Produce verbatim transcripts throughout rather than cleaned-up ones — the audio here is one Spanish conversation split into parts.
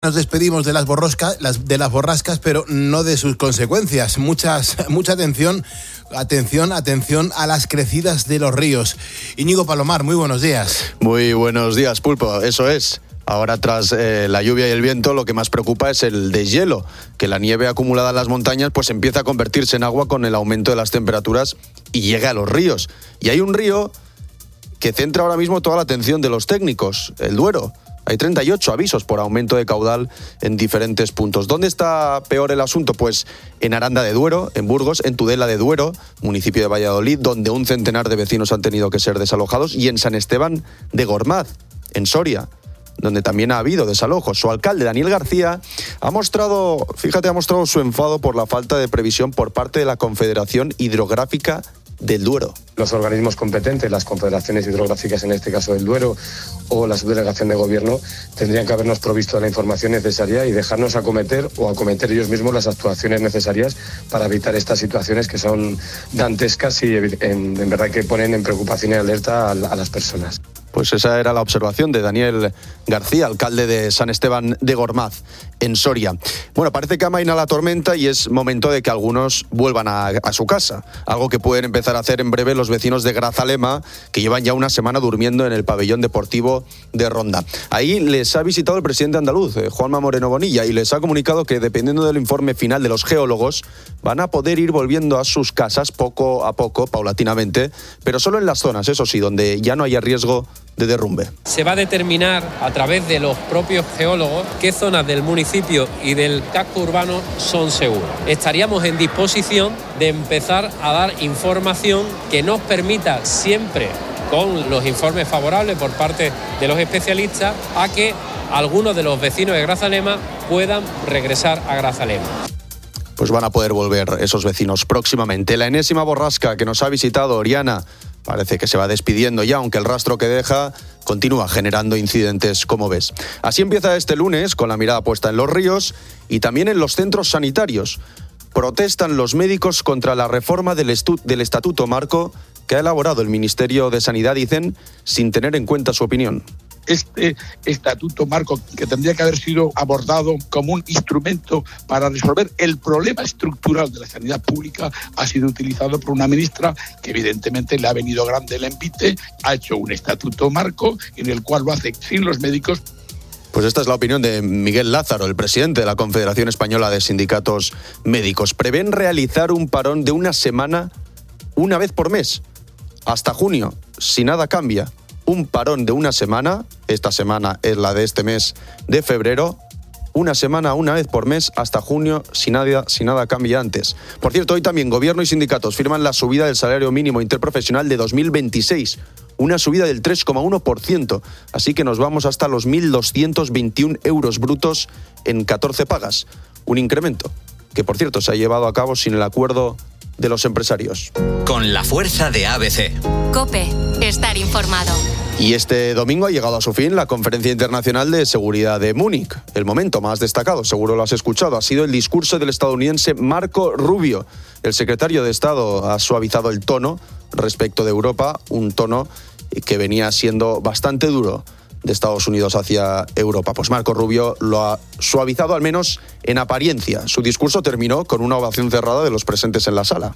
Nos despedimos de las borrascas, las, de las borrascas, pero no de sus consecuencias. Muchas, mucha atención, atención, atención a las crecidas de los ríos. Íñigo Palomar, muy buenos días. Muy buenos días, Pulpo. Eso es. Ahora, tras eh, la lluvia y el viento, lo que más preocupa es el deshielo, que la nieve acumulada en las montañas pues empieza a convertirse en agua con el aumento de las temperaturas y llega a los ríos. Y hay un río que centra ahora mismo toda la atención de los técnicos, el Duero. Hay treinta y ocho avisos por aumento de caudal en diferentes puntos. ¿Dónde está peor el asunto? Pues en Aranda de Duero, en Burgos, en Tudela de Duero, municipio de Valladolid, donde un centenar de vecinos han tenido que ser desalojados, y en San Esteban de Gormaz, en Soria, donde también ha habido desalojos. Su alcalde, Daniel García, ha mostrado, fíjate, ha mostrado su enfado por la falta de previsión por parte de la Confederación Hidrográfica del Duero. Los organismos competentes, las confederaciones hidrográficas, en este caso del Duero, o la subdelegación de gobierno, tendrían que habernos provisto de la información necesaria y dejarnos acometer o acometer ellos mismos las actuaciones necesarias para evitar estas situaciones que son dantescas y en, en verdad que ponen en preocupación y alerta a, a las personas. Pues esa era la observación de Daniel García, alcalde de San Esteban de Gormaz, en Soria. Bueno, parece que amaina la tormenta y es momento de que algunos vuelvan a, a su casa, algo que pueden empezar a hacer en breve los vecinos de Grazalema, que llevan ya una semana durmiendo en el pabellón deportivo de Ronda. Ahí les ha visitado el presidente andaluz, eh, Juanma Moreno Bonilla, y les ha comunicado que, dependiendo del informe final de los geólogos, van a poder ir volviendo a sus casas poco a poco, paulatinamente, pero solo en las zonas, eso sí, donde ya no haya riesgo de derrumbe. Se va a determinar a través de los propios geólogos qué zonas del municipio y del casco urbano son seguras. Estaríamos en disposición de empezar a dar información que nos permita siempre, con los informes favorables por parte de los especialistas, a que algunos de los vecinos de Grazalema puedan regresar a Grazalema. Pues van a poder volver esos vecinos próximamente. La enésima borrasca que nos ha visitado, Oriana, parece que se va despidiendo ya, aunque el rastro que deja continúa generando incidentes, como ves. Así empieza este lunes, con la mirada puesta en los ríos y también en los centros sanitarios. Protestan los médicos contra la reforma del, estu- del Estatuto Marco que ha elaborado el Ministerio de Sanidad, dicen, sin tener en cuenta su opinión. Este estatuto marco, que tendría que haber sido abordado como un instrumento para resolver el problema estructural de la sanidad pública, ha sido utilizado por una ministra que evidentemente le ha venido grande el envite, ha hecho un estatuto marco en el cual lo hace sin los médicos. Pues esta es la opinión de Miguel Lázaro, el presidente de la Confederación Española de Sindicatos Médicos. Prevén realizar un parón de una semana, una vez por mes, hasta junio, si nada cambia. Un parón de una semana, esta semana es la de este mes de febrero, una semana, una vez por mes, hasta junio, si nada, si nada cambia antes. Por cierto, hoy también Gobierno y sindicatos firman la subida del salario mínimo interprofesional de dos mil veintiséis, una subida del tres coma uno por ciento, así que nos vamos hasta los mil doscientos veintiún euros brutos en catorce pagas, un incremento que, por cierto, se ha llevado a cabo sin el acuerdo de los empresarios. Con la fuerza de A B C. COPE, estar informado. Y este domingo ha llegado a su fin la Conferencia Internacional de Seguridad de Múnich. El momento más destacado, seguro lo has escuchado, ha sido el discurso del estadounidense Marco Rubio. El secretario de Estado ha suavizado el tono respecto de Europa, un tono que venía siendo bastante duro de Estados Unidos hacia Europa. Pues Marco Rubio lo ha suavizado, al menos en apariencia. Su discurso terminó con una ovación cerrada de los presentes en la sala.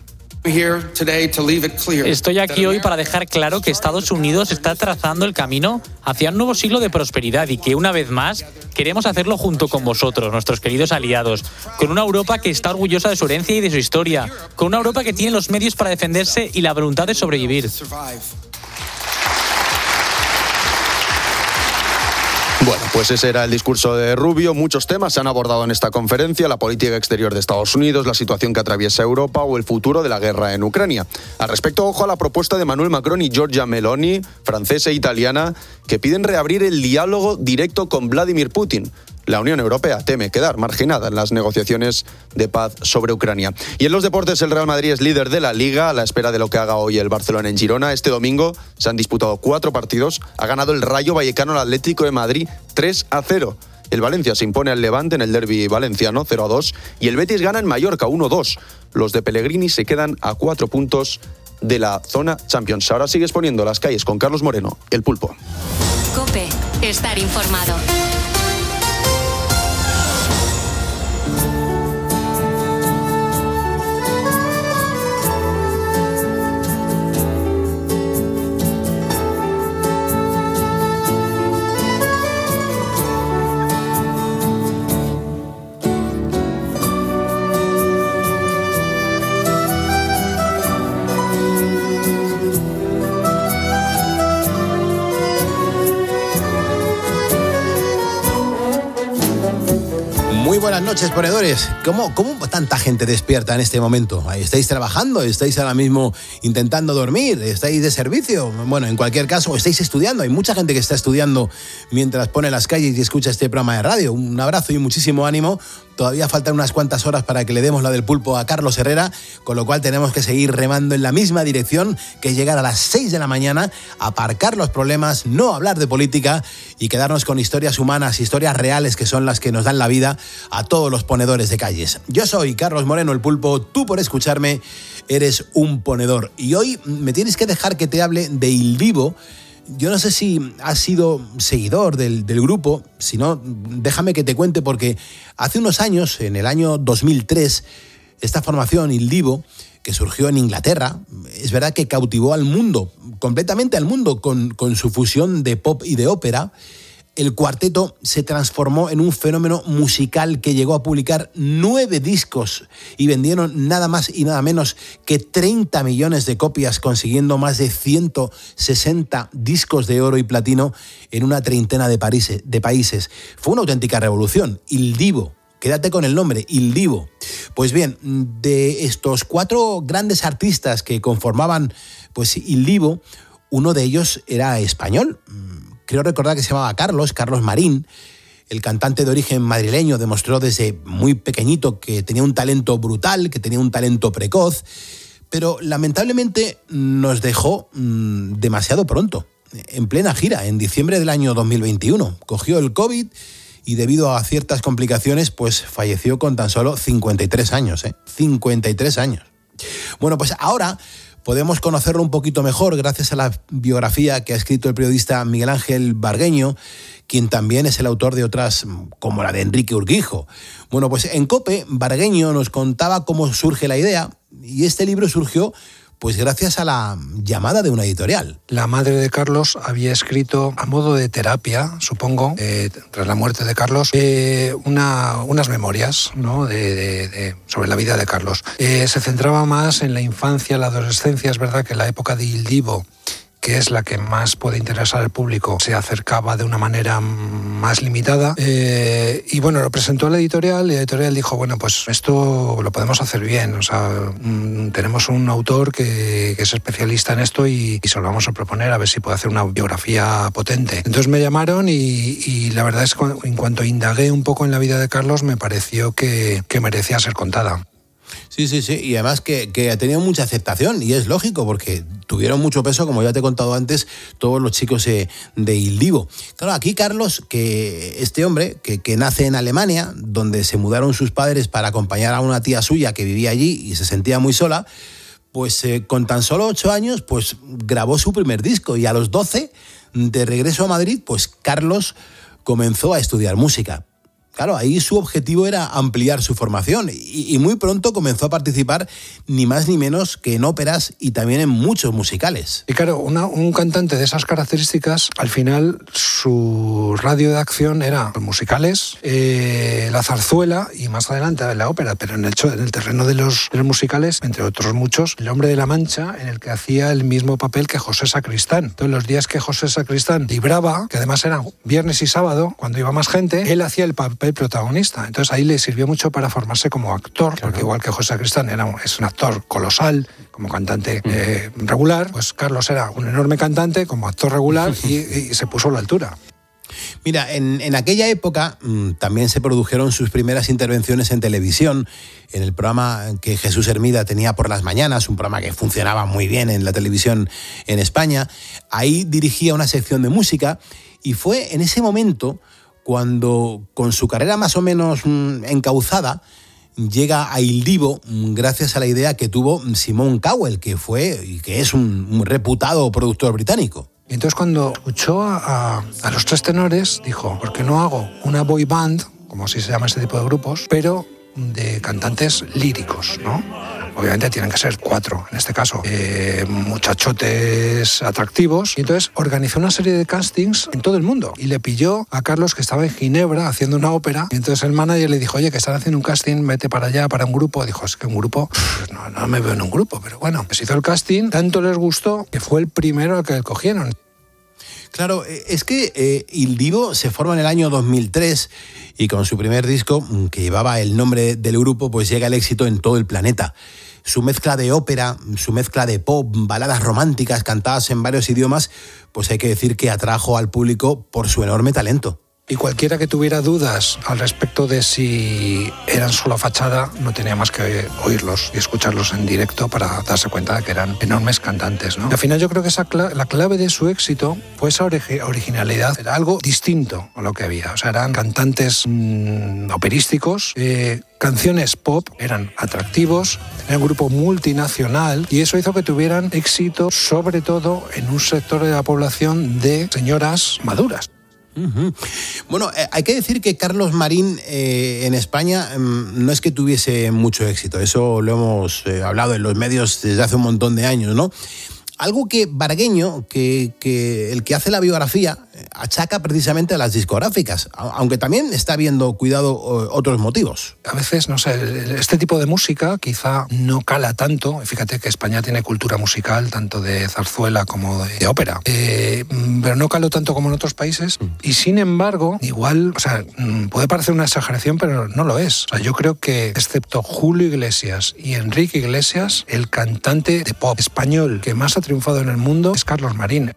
Estoy aquí hoy para dejar claro que Estados Unidos está trazando el camino hacia un nuevo siglo de prosperidad y que, una vez más, queremos hacerlo junto con vosotros, nuestros queridos aliados, con una Europa que está orgullosa de su herencia y de su historia, con una Europa que tiene los medios para defenderse y la voluntad de sobrevivir. Bueno, pues ese era el discurso de Rubio. Muchos temas se han abordado en esta conferencia: la política exterior de Estados Unidos, la situación que atraviesa Europa o el futuro de la guerra en Ucrania. Al respecto, ojo a la propuesta de Emmanuel Macron y Giorgia Meloni, francesa e italiana, que piden reabrir el diálogo directo con Vladimir Putin. La Unión Europea teme quedar marginada en las negociaciones de paz sobre Ucrania. Y en los deportes, el Real Madrid es líder de la Liga a la espera de lo que haga hoy el Barcelona en Girona. Este domingo se han disputado cuatro partidos. Ha ganado el Rayo Vallecano al Atlético de Madrid tres a cero. El Valencia se impone al Levante en el derbi valenciano cero a dos. Y el Betis gana en Mallorca uno a dos. Los de Pellegrini se quedan a cuatro puntos de la zona Champions. Ahora sigues poniendo las calles con Carlos Moreno, el Pulpo. COPE, estar informado. Muy buenas noches, ponedores. ¿Cómo, ¿Cómo tanta gente despierta en este momento? ¿Estáis trabajando? ¿Estáis ahora mismo intentando dormir? ¿Estáis de servicio? Bueno, en cualquier caso, ¿estáis estudiando? Hay mucha gente que está estudiando mientras pone las calles y escucha este programa de radio. Un abrazo y muchísimo ánimo. Todavía faltan unas cuantas horas para que le demos la del pulpo a Carlos Herrera, con lo cual tenemos que seguir remando en la misma dirección, que es llegar a las seis de la mañana, aparcar los problemas, no hablar de política y quedarnos con historias humanas, historias reales que son las que nos dan la vida a todos los ponedores de calles. Yo soy Carlos Moreno, el pulpo, tú por escucharme eres un ponedor. Y hoy me tienes que dejar que te hable de Il Divo. Yo no sé si has sido seguidor del, del grupo, si no, déjame que te cuente, porque hace unos años, en el año dos mil tres, esta formación, Il Divo, que surgió en Inglaterra, es verdad que cautivó al mundo, completamente al mundo, con, con su fusión de pop y de ópera. El cuarteto se transformó en un fenómeno musical que llegó a publicar nueve discos y vendieron nada más y nada menos que treinta millones de copias, consiguiendo más de ciento sesenta discos de oro y platino en una treintena de, países, de países. Fue una auténtica revolución. Il Divo. Quédate con el nombre, Il Divo. Pues bien, de estos cuatro grandes artistas que conformaban pues, Il Divo, uno de ellos era español. Creo recordar que se llamaba Carlos, Carlos Marín. El cantante de origen madrileño demostró desde muy pequeñito que tenía un talento brutal, que tenía un talento precoz, pero lamentablemente nos dejó mmm, demasiado pronto, en plena gira, en diciembre del año dos mil veintiuno. Cogió el COVID y debido a ciertas complicaciones, pues falleció con tan solo cincuenta y tres años, ¿eh? cincuenta y tres años. Bueno, pues ahora podemos conocerlo un poquito mejor gracias a la biografía que ha escrito el periodista Miguel Ángel Bargueño, quien también es el autor de otras como la de Enrique Urquijo. Bueno, pues en COPE, Bargueño nos contaba cómo surge la idea, y este libro surgió pues gracias a la llamada de una editorial. La madre de Carlos había escrito, a modo de terapia, supongo, eh, tras la muerte de Carlos, eh, una, unas memorias, ¿no? de, de, de, sobre la vida de Carlos. Eh, se centraba más en la infancia, la adolescencia. Es verdad que la época de Il Divo, que es la que más puede interesar al público, se acercaba de una manera más limitada. Eh, y bueno, lo presentó a la editorial, y la editorial dijo, bueno, pues esto lo podemos hacer bien. O sea, mmm, tenemos un autor que, que es especialista en esto y, y se lo vamos a proponer a ver si puede hacer una biografía potente. Entonces me llamaron y, y la verdad es que en cuanto indagué un poco en la vida de Carlos, me pareció que, que merecía ser contada. Sí, sí, sí, y además que, que ha tenido mucha aceptación, y es lógico, porque tuvieron mucho peso, como ya te he contado antes, todos los chicos eh, de Il Divo. Claro, aquí Carlos, que este hombre, que, que nace en Alemania, donde se mudaron sus padres para acompañar a una tía suya que vivía allí y se sentía muy sola, pues eh, con tan solo ocho años, pues grabó su primer disco, y a los doce, de regreso a Madrid, pues Carlos comenzó a estudiar música. Claro, ahí su objetivo era ampliar su formación y, y muy pronto comenzó a participar ni más ni menos que en óperas y también en muchos musicales. Y claro, una, un cantante de esas características, al final su radio de acción era los musicales, eh, la zarzuela y más adelante la ópera, pero en el, en el terreno de los, de los musicales, entre otros muchos, El Hombre de la Mancha, en el que hacía el mismo papel que José Sacristán. Entonces los días que José Sacristán libraba, que además eran viernes y sábado, cuando iba más gente, él hacía el papel el protagonista. Entonces ahí le sirvió mucho para formarse como actor, claro. Porque igual que José Sacristán era un, es un actor colosal, como cantante eh, regular, pues Carlos era un enorme cantante como actor regular y, y se puso a la altura. Mira, en, en aquella época mmm, también se produjeron sus primeras intervenciones en televisión, en el programa que Jesús Hermida tenía por las mañanas, un programa que funcionaba muy bien en la televisión en España. Ahí dirigía una sección de música y fue en ese momento cuando, con su carrera más o menos mmm, encauzada, llega a Il Divo gracias a la idea que tuvo Simon Cowell, que fue y que es un, un reputado productor británico. Y entonces cuando escuchó a, a, a los Tres Tenores, dijo, ¿por qué no hago una boy band, como así se llama este tipo de grupos, pero de cantantes líricos, ¿no? Obviamente tienen que ser cuatro, en este caso, eh, muchachotes atractivos. Y entonces organizó una serie de castings en todo el mundo. Y le pilló a Carlos, que estaba en Ginebra haciendo una ópera. Y entonces el manager le dijo, oye, que están haciendo un casting, vete para allá, para un grupo. Dijo, es que un grupo, pues no, no me veo en un grupo. Pero bueno, pues hizo el casting, tanto les gustó que fue el primero al que cogieron. Claro, es que eh, Il Divo se forma en el año dos mil tres y con su primer disco, que llevaba el nombre del grupo, pues llega el éxito en todo el planeta. Su mezcla de ópera, su mezcla de pop, baladas románticas cantadas en varios idiomas, pues hay que decir que atrajo al público por su enorme talento. Y cualquiera que tuviera dudas al respecto de si eran solo fachada, no tenía más que oírlos y escucharlos en directo para darse cuenta de que eran enormes cantantes, ¿no? Y al final yo creo que esa cla- la clave de su éxito fue esa ori- originalidad. Era algo distinto a lo que había. O sea, eran cantantes mmm, operísticos, eh, canciones pop, eran atractivos, era un grupo multinacional y eso hizo que tuvieran éxito, sobre todo en un sector de la población de señoras maduras. Uh-huh. Bueno, eh, hay que decir que Carlos Marín eh, en España eh, no es que tuviese mucho éxito, eso lo hemos eh, hablado en los medios desde hace un montón de años, ¿no? Algo que Vargueño, que, que el que hace la biografía, achaca precisamente a las discográficas, aunque también está viendo, cuidado, otros motivos. A veces, no sé, este tipo de música quizá no cala tanto. Fíjate que España tiene cultura musical, tanto de zarzuela como de, de ópera, eh, pero no caló tanto como en otros países. Y sin embargo, igual, o sea, puede parecer una exageración, pero no lo es. O sea, yo creo que, excepto Julio Iglesias y Enrique Iglesias, el cantante de pop español que más ha triunfado en el mundo es Carlos Marín.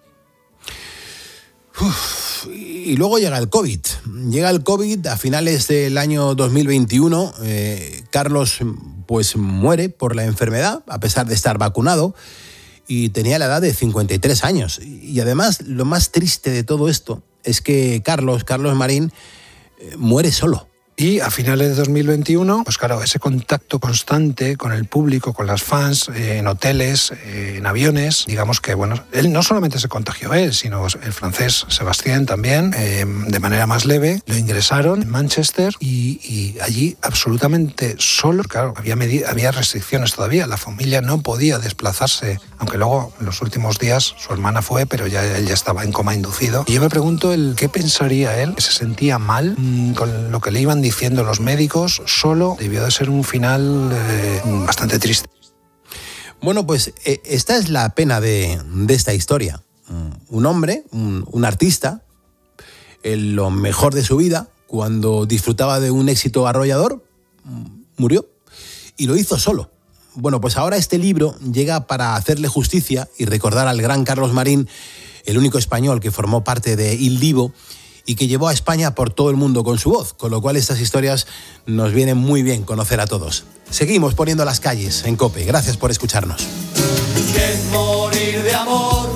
Uf, y luego llega el COVID. Llega el COVID a finales del año dos mil veintiuno. Eh, Carlos pues muere por la enfermedad, a pesar de estar vacunado, y tenía la edad de cincuenta y tres años. Y además, lo más triste de todo esto es que Carlos, Carlos Marín, eh, muere solo. Y a finales de dos mil veintiuno, pues claro, ese contacto constante con el público, con las fans, eh, en hoteles, eh, en aviones, digamos que, bueno, él no solamente se contagió él, sino el francés Sebastián también, eh, de manera más leve, lo ingresaron en Manchester y, y allí absolutamente solo, claro, había, medi- había restricciones todavía, la familia no podía desplazarse, aunque luego en los últimos días su hermana fue, pero ya él ya estaba en coma inducido. Y yo me pregunto el qué pensaría él, que se sentía mal mmm, con lo que le iban diciendo los médicos, solo debió de ser un final eh, bastante triste. Bueno, pues eh, esta es la pena de, de esta historia. Un hombre, un, un artista, en lo mejor de su vida, cuando disfrutaba de un éxito arrollador, murió y lo hizo solo. Bueno, pues ahora este libro llega para hacerle justicia y recordar al gran Carlos Marín, el único español que formó parte de Il Divo y que llevó a España por todo el mundo con su voz, con lo cual estas historias nos vienen muy bien conocer a todos. Seguimos poniendo las calles en COPE. Gracias por escucharnos. Que es morir de amor,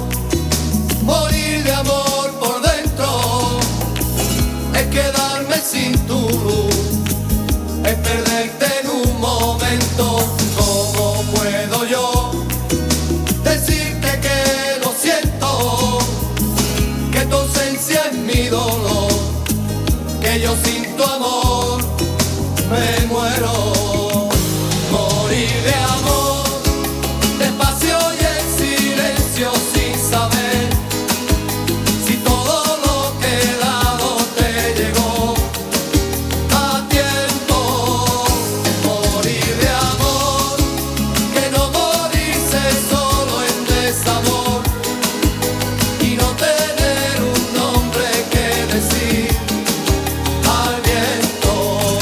morir de amor por dentro, es quedarme sin tu luz, es perderte en un momento. ¿Cómo puedo yo decirte que lo siento? Que tu ausencia es mi dolor, que yo sin tu amor me muero. Morir de amor, despacio y en silencio, sin saber si todo lo que he dado te llegó a tiempo. Morir de amor, que no morirse solo en desamor y no tener un nombre que decir al viento.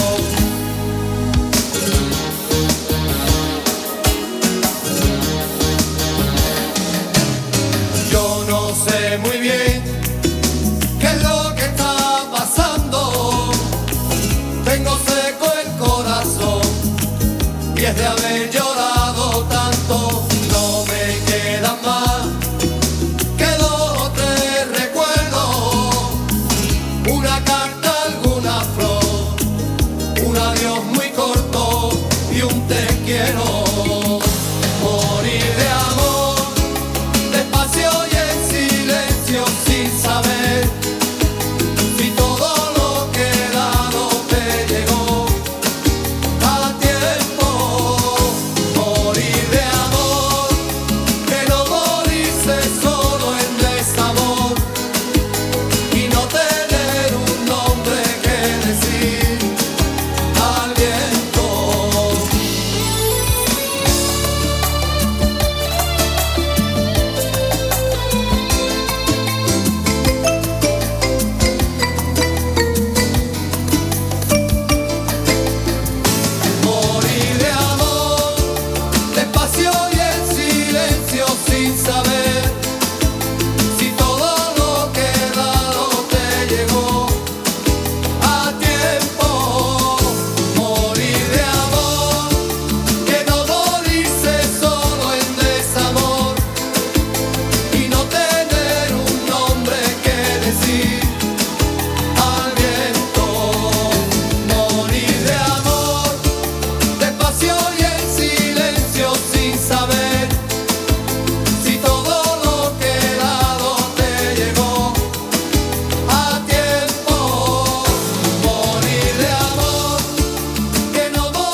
Yo no sé muy bien qué es lo que está pasando. Tengo seco el corazón y es de haber llorado tanto. No me quedan más que dos o tres recuerdos, una carta, alguna flor, un adiós muy corto y un te quiero. Morir de amor, despacio y en silencio, sin saber si todo lo que he dado te llegó a tiempo. Morir de amor, que no morirse solo en desamor y no tener un nombre que decir al viento.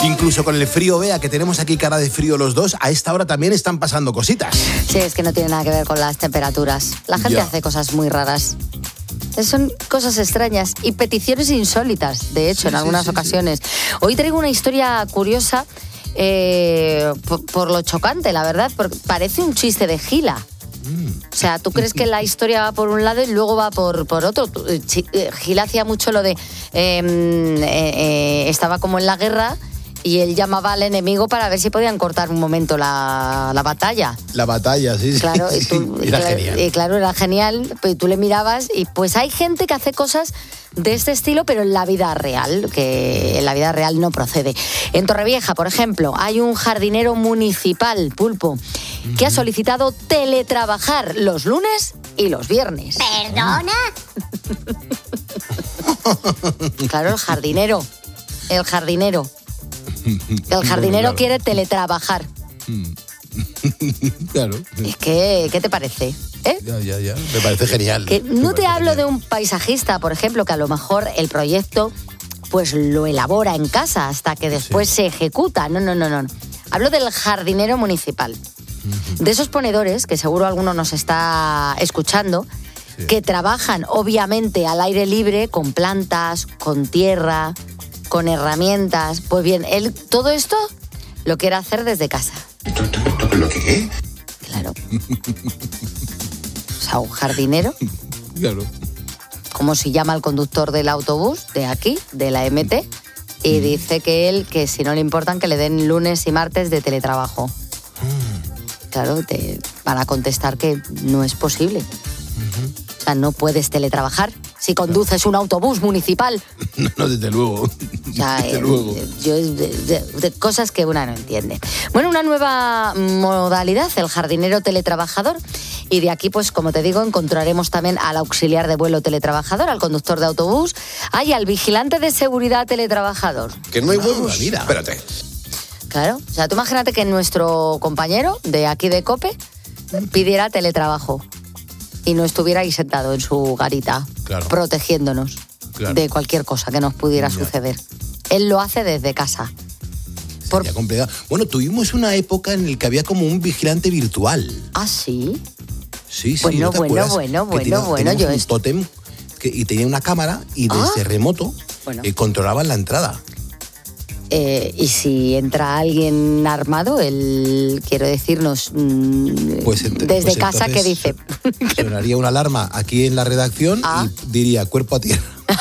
Incluso con el frío, vea, que tenemos aquí cara de frío los dos, a esta hora también están pasando cositas. Sí, es que no tiene nada que ver con las temperaturas. La gente Ya. hace cosas muy raras. Son cosas extrañas y peticiones insólitas, de hecho, Sí, en sí, algunas sí, ocasiones. Hoy traigo una historia curiosa eh, por, por lo chocante, la verdad, porque parece un chiste de Gila. O sea, tú crees que la historia va por un lado y luego va por, por otro. Gil hacía mucho lo de... Eh, eh, eh, estaba como en la guerra y él llamaba al enemigo para ver si podían cortar un momento la, la batalla. La batalla, sí, sí. Claro, y tú, Era claro, genial. y claro, era genial. Pues tú le mirabas y pues hay gente que hace cosas de este estilo, pero en la vida real, que en la vida real no procede. En Torrevieja, por ejemplo, hay un jardinero municipal, Pulpo, que ha solicitado teletrabajar los lunes y los viernes. ¿Perdona? Claro, el jardinero. El jardinero. El jardinero Claro. quiere teletrabajar. Claro. Es que, ¿qué te parece? ¿Eh? Ya, ya, ya. Me parece genial. Que Me no te parece hablo genial. de un paisajista, por ejemplo, que a lo mejor el proyecto pues lo elabora en casa hasta que después se ejecuta. No, no, no, no. Hablo del jardinero municipal. De esos ponedores, que seguro alguno nos está escuchando, que trabajan obviamente al aire libre, con plantas, con tierra, con herramientas. Pues bien, él todo esto lo quiere hacer desde casa. ¿Lo qué? Claro. O sea, un jardinero, Claro. como si llama al conductor del autobús de aquí, de la M T, y dice que él, que si no le importan, que le den lunes y martes de teletrabajo. Claro, te van a contestar que no es posible. O sea, no puedes teletrabajar si conduces un autobús municipal. No, no, desde luego. O sea, Desde eh, luego. yo, de, de- de cosas que una no entiende. Bueno, una nueva modalidad, el jardinero teletrabajador. Y de aquí, pues como te digo, encontraremos también al auxiliar de vuelo teletrabajador, al conductor de autobús, hay al vigilante de seguridad teletrabajador. Que no hay Ah, huevos. mira. Espérate. Claro, o sea, tú imagínate que nuestro compañero de aquí de COPE pidiera teletrabajo y no estuviera ahí sentado en su garita, Claro. protegiéndonos Claro. de cualquier cosa que nos pudiera Ya. suceder. Él lo hace desde casa. Por- Sería complicado. Bueno, tuvimos una época en la que había como un vigilante virtual. Ah, sí. Sí, sí. Bueno, ¿no te bueno, acuerdas? bueno, Que bueno, tenía- bueno, teníamos yo un es- tótem que, y tenía una cámara y desde Ah. remoto Bueno. eh, controlaban la entrada. Eh, y si entra alguien armado, él, quiero decirnos, mm, Pues ent- desde pues casa, ¿qué dice? entonces Sonaría una alarma aquí en la redacción Ah. y diría cuerpo a tierra.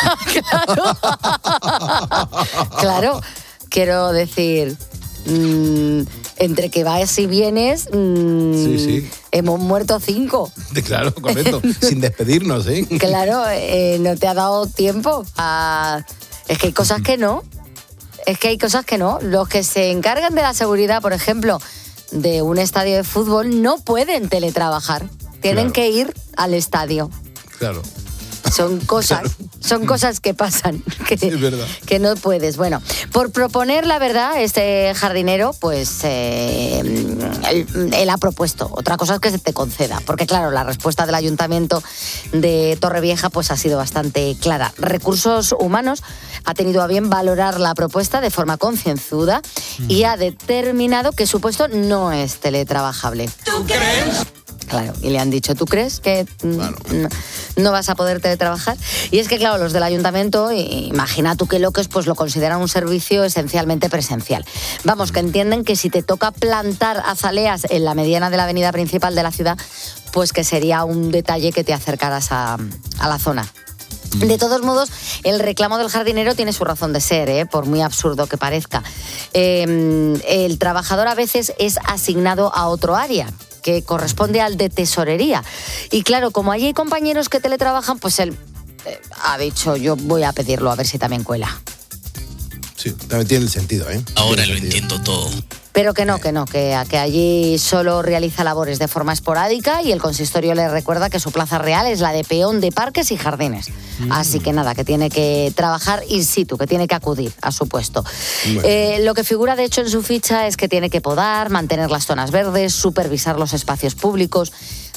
Claro, quiero decir, mm, entre que vas y vienes, mm, Sí, sí. hemos muerto cinco. De- Claro, correcto. Sin despedirnos, ¿eh? Claro, eh, no te ha dado tiempo a... Es que hay cosas que no. Es que hay cosas que no. Los que se encargan de la seguridad, por ejemplo, de un estadio de fútbol, no pueden teletrabajar. Tienen Claro. que ir al estadio. Claro. Son cosas, son cosas que pasan, que, Sí, es verdad. que no puedes. Bueno, por proponer la verdad, este jardinero, pues eh, él, él ha propuesto. Otra cosa es que se te conceda, porque claro, la respuesta del Ayuntamiento de Torrevieja pues ha sido bastante clara. Recursos Humanos ha tenido a bien valorar la propuesta de forma concienzuda y ha determinado que su puesto no es teletrabajable. ¿Tú crees? Claro, y le han dicho, ¿tú crees que mm, Claro. no, no vas a poder teletrabajar? Y es que, claro, los del ayuntamiento, i- imagina tú qué locos, pues lo consideran un servicio esencialmente presencial. Vamos, que entienden que si te toca plantar azaleas en la mediana de la avenida principal de la ciudad, pues que sería un detalle que te acercaras a, a la zona. De todos modos, el reclamo del jardinero tiene su razón de ser, ¿eh? Por muy absurdo que parezca. Eh, el trabajador a veces es asignado a otro área, que corresponde al de tesorería. Y claro, como allí hay compañeros que teletrabajan, pues él eh, ha dicho, yo voy a pedirlo a ver si también cuela. Sí, también tiene el sentido, ¿eh? Ahora Tiene lo sentido. entiendo todo. Pero que no, que no, que, que allí solo realiza labores de forma esporádica y el consistorio le recuerda que su plaza real es la de peón de parques y jardines. Así que nada, que tiene que trabajar in situ, que tiene que acudir a su puesto. Bueno. Eh, lo que figura de hecho en su ficha es que tiene que podar, mantener las zonas verdes, supervisar los espacios públicos,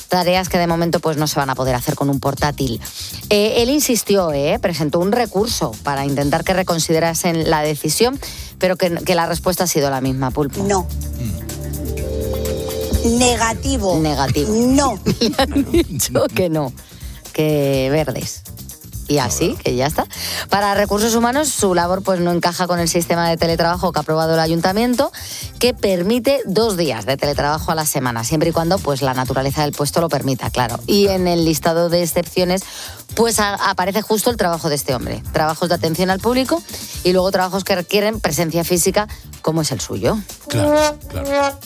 tareas que de momento pues no se van a poder hacer con un portátil. Eh, él insistió, eh, presentó un recurso para intentar que reconsiderasen la decisión, pero que, que la respuesta ha sido la misma, Pulpo. No. Negativo. Negativo. No. Le han dicho que no, que verdes. Y así, que ya está. Para Recursos Humanos, su labor pues no encaja con el sistema de teletrabajo que ha aprobado el ayuntamiento, que permite dos días de teletrabajo a la semana, siempre y cuando pues la naturaleza del puesto lo permita, claro. Y en el listado de excepciones, pues a, aparece justo el trabajo de este hombre. Trabajos de atención al público y luego trabajos que requieren presencia física, como es el suyo. Claro, claro.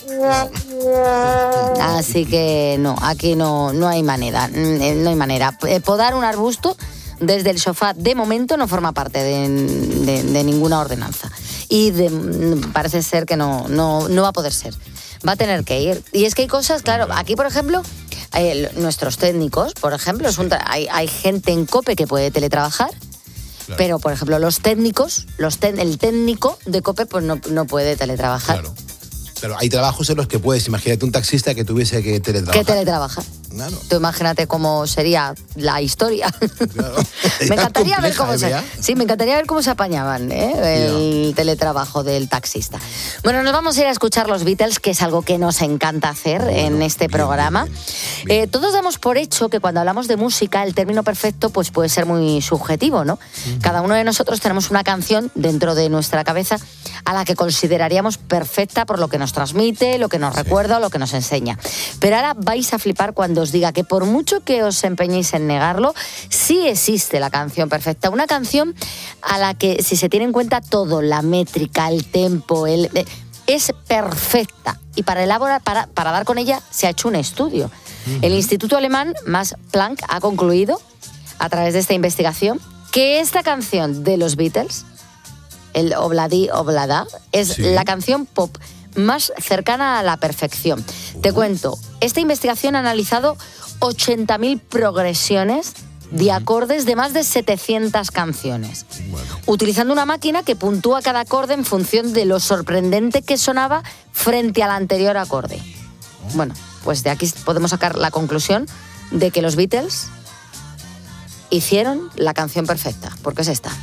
Así que no, aquí no, no hay manera. No hay manera. Podar un arbusto desde el sofá, de momento, no forma parte de, de, de ninguna ordenanza. Y de, parece ser que no, no, no va a poder ser. Va a tener que ir. Y es que hay cosas, claro, aquí, por ejemplo, hay, nuestros técnicos, por ejemplo, es un, hay, hay gente en COPE que puede teletrabajar, claro. Pero, por ejemplo, los técnicos, los te, el técnico de COPE pues no, no puede teletrabajar. Claro. Claro, hay trabajos en los que puedes, imagínate un taxista que tuviese que teletrabajar. Que teletrabaja. Claro. Tú imagínate cómo sería la historia. Claro. Me encantaría ver cómo se, ¿eh? sí, me encantaría ver cómo se apañaban, ¿eh? El yeah. teletrabajo del taxista. Bueno, nos vamos a ir a escuchar los Beatles, que es algo que nos encanta hacer bueno, en este bien, programa. Bien, bien, bien. Eh, todos damos por hecho que cuando hablamos de música, el término perfecto pues puede ser muy subjetivo, ¿no? Uh-huh. Cada uno de nosotros tenemos una canción dentro de nuestra cabeza a la que consideraríamos perfecta por lo que nos transmite, lo que nos sí. recuerda o lo que nos enseña. Pero ahora vais a flipar cuando os diga que por mucho que os empeñéis en negarlo, sí existe la canción perfecta. Una canción a la que, si se tiene en cuenta todo, la métrica, el tempo, el, es perfecta. Y para elaborar, para, para dar con ella, se ha hecho un estudio. Uh-huh. El Instituto Alemán Max Planck ha concluido, a través de esta investigación, que esta canción de los Beatles, el Obladi Oblada, es sí. la canción pop más cercana a la perfección. Uh. Te cuento, esta investigación ha analizado ochenta mil progresiones de acordes de más de setecientas canciones, bueno. utilizando una máquina que puntúa cada acorde en función de lo sorprendente que sonaba frente al anterior acorde. Oh. Bueno, pues de aquí podemos sacar la conclusión de que los Beatles hicieron la canción perfecta, porque es esta.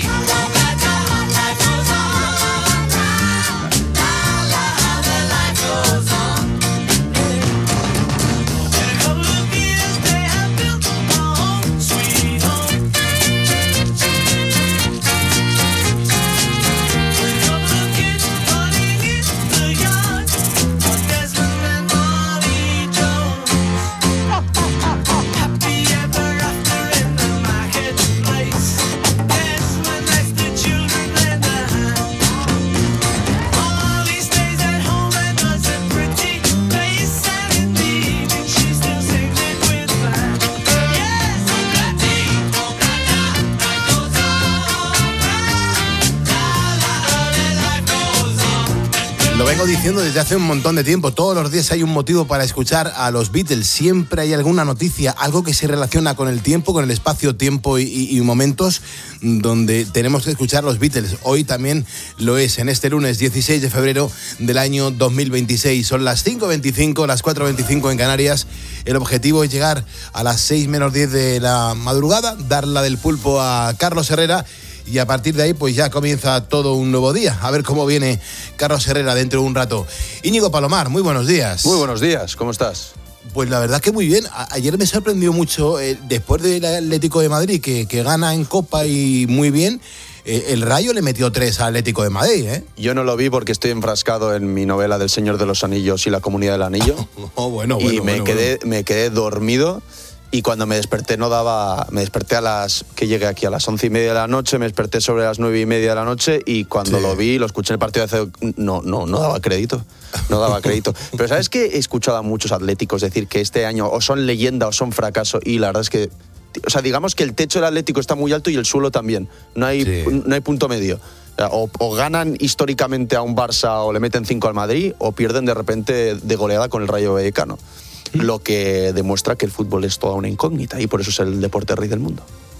Lo vengo diciendo desde hace un montón de tiempo. Todos los días hay un motivo para escuchar a los Beatles. Siempre hay alguna noticia, algo que se relaciona con el tiempo, con el espacio, tiempo y, y, y momentos donde tenemos que escuchar los Beatles. Hoy también lo es, en este lunes dieciséis de febrero del año dos mil veintiséis. Son las cinco veinticinco, las cuatro veinticinco en Canarias. El objetivo es llegar a las seis menos diez de la madrugada, dar la del pulpo a Carlos Herrera. Y a partir de ahí, pues ya comienza todo un nuevo día. A ver cómo viene Carlos Herrera dentro de un rato. Íñigo Palomar, muy buenos días. Muy buenos días, ¿cómo estás? Pues la verdad que muy bien. A- ayer me sorprendió mucho, eh, después del Atlético de Madrid, que, que gana en Copa y muy bien, eh, el Rayo le metió tres al Atlético de Madrid, ¿eh? Yo no lo vi porque estoy enfrascado en mi novela del Señor de los Anillos y la Comunidad del Anillo. Oh, bueno, bueno, y me, bueno, quedé, bueno. me quedé dormido. Y cuando me desperté no daba, me desperté a las, que llegué aquí a las once y media de la noche, me desperté sobre las nueve y media de la noche y cuando sí. lo vi, lo escuché en el partido de hace, no, no, no daba crédito, no daba crédito. Pero ¿sabes qué? He escuchado a muchos atléticos decir que este año o son leyenda o son fracaso y la verdad es que, o sea, digamos que el techo del Atlético está muy alto y el suelo también, no hay, sí. no hay punto medio. O, o ganan históricamente a un Barça o le meten cinco al Madrid o pierden de repente de goleada con el Rayo Vallecano. Lo que demuestra que el fútbol es toda una incógnita y por eso es el deporte rey del mundo.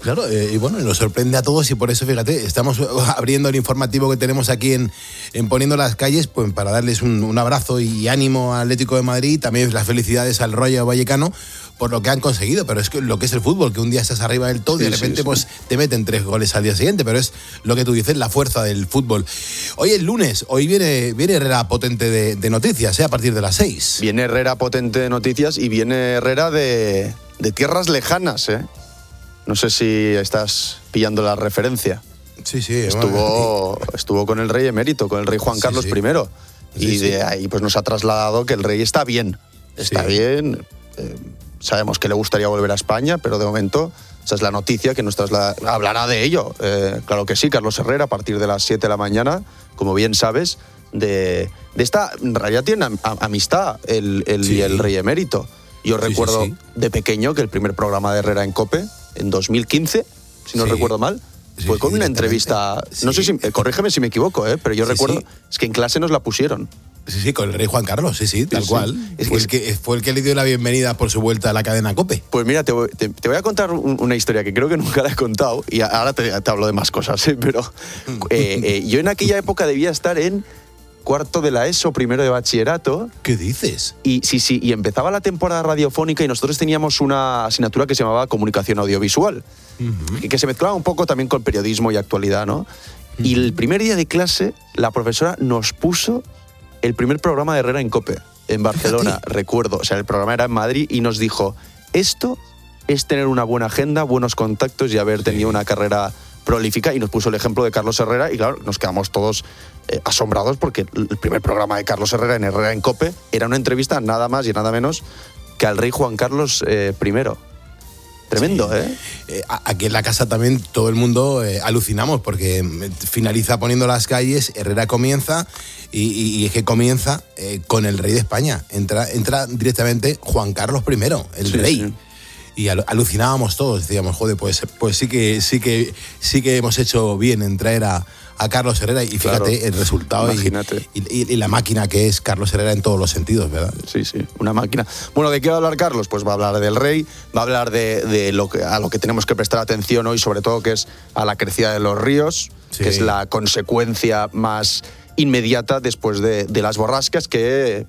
Claro, eh, y bueno, nos sorprende a todos y por eso, fíjate, estamos abriendo el informativo que tenemos aquí en, en Poniendo las Calles, pues para darles un, un abrazo y ánimo al Atlético de Madrid, también las felicidades al Rayo Vallecano por lo que han conseguido, pero es que lo que es el fútbol, que un día estás arriba del todo y sí, de repente sí, sí. pues te meten tres goles al día siguiente, pero es lo que tú dices, la fuerza del fútbol. Hoy es lunes, hoy viene, viene Herrera potente de, de noticias, ¿eh? A partir de las seis. Viene Herrera potente de noticias y viene Herrera de, de tierras lejanas, ¿eh? No sé si estás pillando la referencia. Sí, sí. Estuvo, bueno, y... estuvo con el rey emérito, con el rey Juan Carlos sí, sí. primero. Sí, y sí. de ahí pues nos ha trasladado que el rey está bien. Está sí. bien. Eh, sabemos que le gustaría volver a España, pero de momento esa es la noticia que nos traslada. Hablará de ello. Eh, claro que sí, Carlos Herrera, a partir de las siete de la mañana, como bien sabes, de, de esta... En realidad tiene am, amistad el, el, sí. y el rey emérito. Yo sí, recuerdo sí, sí. de pequeño que el primer programa de Herrera en COPE, en dos mil quince, si no sí. recuerdo mal, sí, fue con sí, una entrevista... sí. No sé si... Eh, corrígeme si me equivoco, eh, pero yo sí, recuerdo... Sí. Es que en clase nos la pusieron. Sí, sí, con el rey Juan Carlos, sí, sí, tal sí, cual. Sí. Es fue, que, el que, fue el que le dio la bienvenida por su vuelta a la cadena COPE. Pues mira, te voy, te, te voy a contar un, una historia que creo que nunca la he contado y ahora te, te hablo de más cosas, ¿eh? Pero eh, eh, yo en aquella época debía estar en cuarto de la ESO, primero de bachillerato. ¿Qué dices? Y sí, sí, y empezaba la temporada radiofónica y nosotros teníamos una asignatura que se llamaba Comunicación Audiovisual, uh-huh. que, que se mezclaba un poco también con periodismo y actualidad, ¿no? Uh-huh. Y el primer día de clase, la profesora nos puso el primer programa de Herrera en COPE, en Barcelona, Fíjate. recuerdo. O sea, el programa era en Madrid y nos dijo, esto es tener una buena agenda, buenos contactos y haber tenido sí. una carrera prolífica, y nos puso el ejemplo de Carlos Herrera y claro, nos quedamos todos eh, asombrados porque el primer programa de Carlos Herrera en Herrera en COPE era una entrevista nada más y nada menos que al rey Juan Carlos eh, primero. Tremendo, sí. ¿eh? eh aquí en la casa también todo el mundo eh, alucinamos porque finaliza Poniendo las Calles, Herrera comienza y, y, y es que comienza eh, con el rey de España. Entra, entra directamente Juan Carlos primero, el sí, rey. Sí. Y al, alucinábamos todos, decíamos, joder, pues, pues sí que sí que sí que hemos hecho bien en traer a, a Carlos Herrera y fíjate claro, el resultado y, y, y la máquina que es Carlos Herrera en todos los sentidos, ¿verdad? Sí, sí, una máquina. Bueno, ¿de qué va a hablar Carlos? Pues va a hablar del rey, va a hablar de, de lo que, a lo que tenemos que prestar atención hoy, sobre todo que es a la crecida de los ríos, sí. que es la consecuencia más inmediata después de, de las borrascas que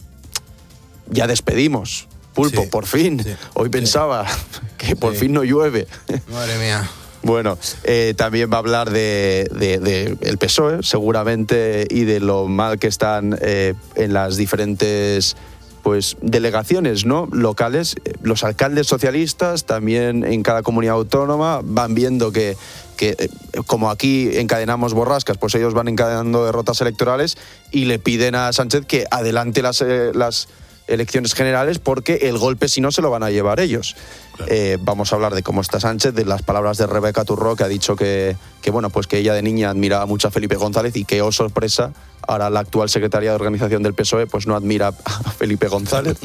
ya despedimos. Pulpo, sí, por fin. Sí, Hoy pensaba sí. que por sí. fin no llueve. Madre mía. Bueno, eh, también va a hablar de, de, de el P S O E, seguramente, y de lo mal que están eh, en las diferentes pues, delegaciones, ¿no? locales. Los alcaldes socialistas, también en cada comunidad autónoma, van viendo que, que eh, como aquí encadenamos borrascas, pues ellos van encadenando derrotas electorales y le piden a Sánchez que adelante las... Eh, las elecciones generales porque el golpe si no se lo van a llevar ellos. Claro. Eh, vamos a hablar de cómo está Sánchez, de las palabras de Rebeca Turró, que ha dicho que, que, bueno, pues que ella de niña admiraba mucho a Felipe González y que, oh sorpresa, ahora la actual secretaria de organización del P S O E pues no admira a Felipe González.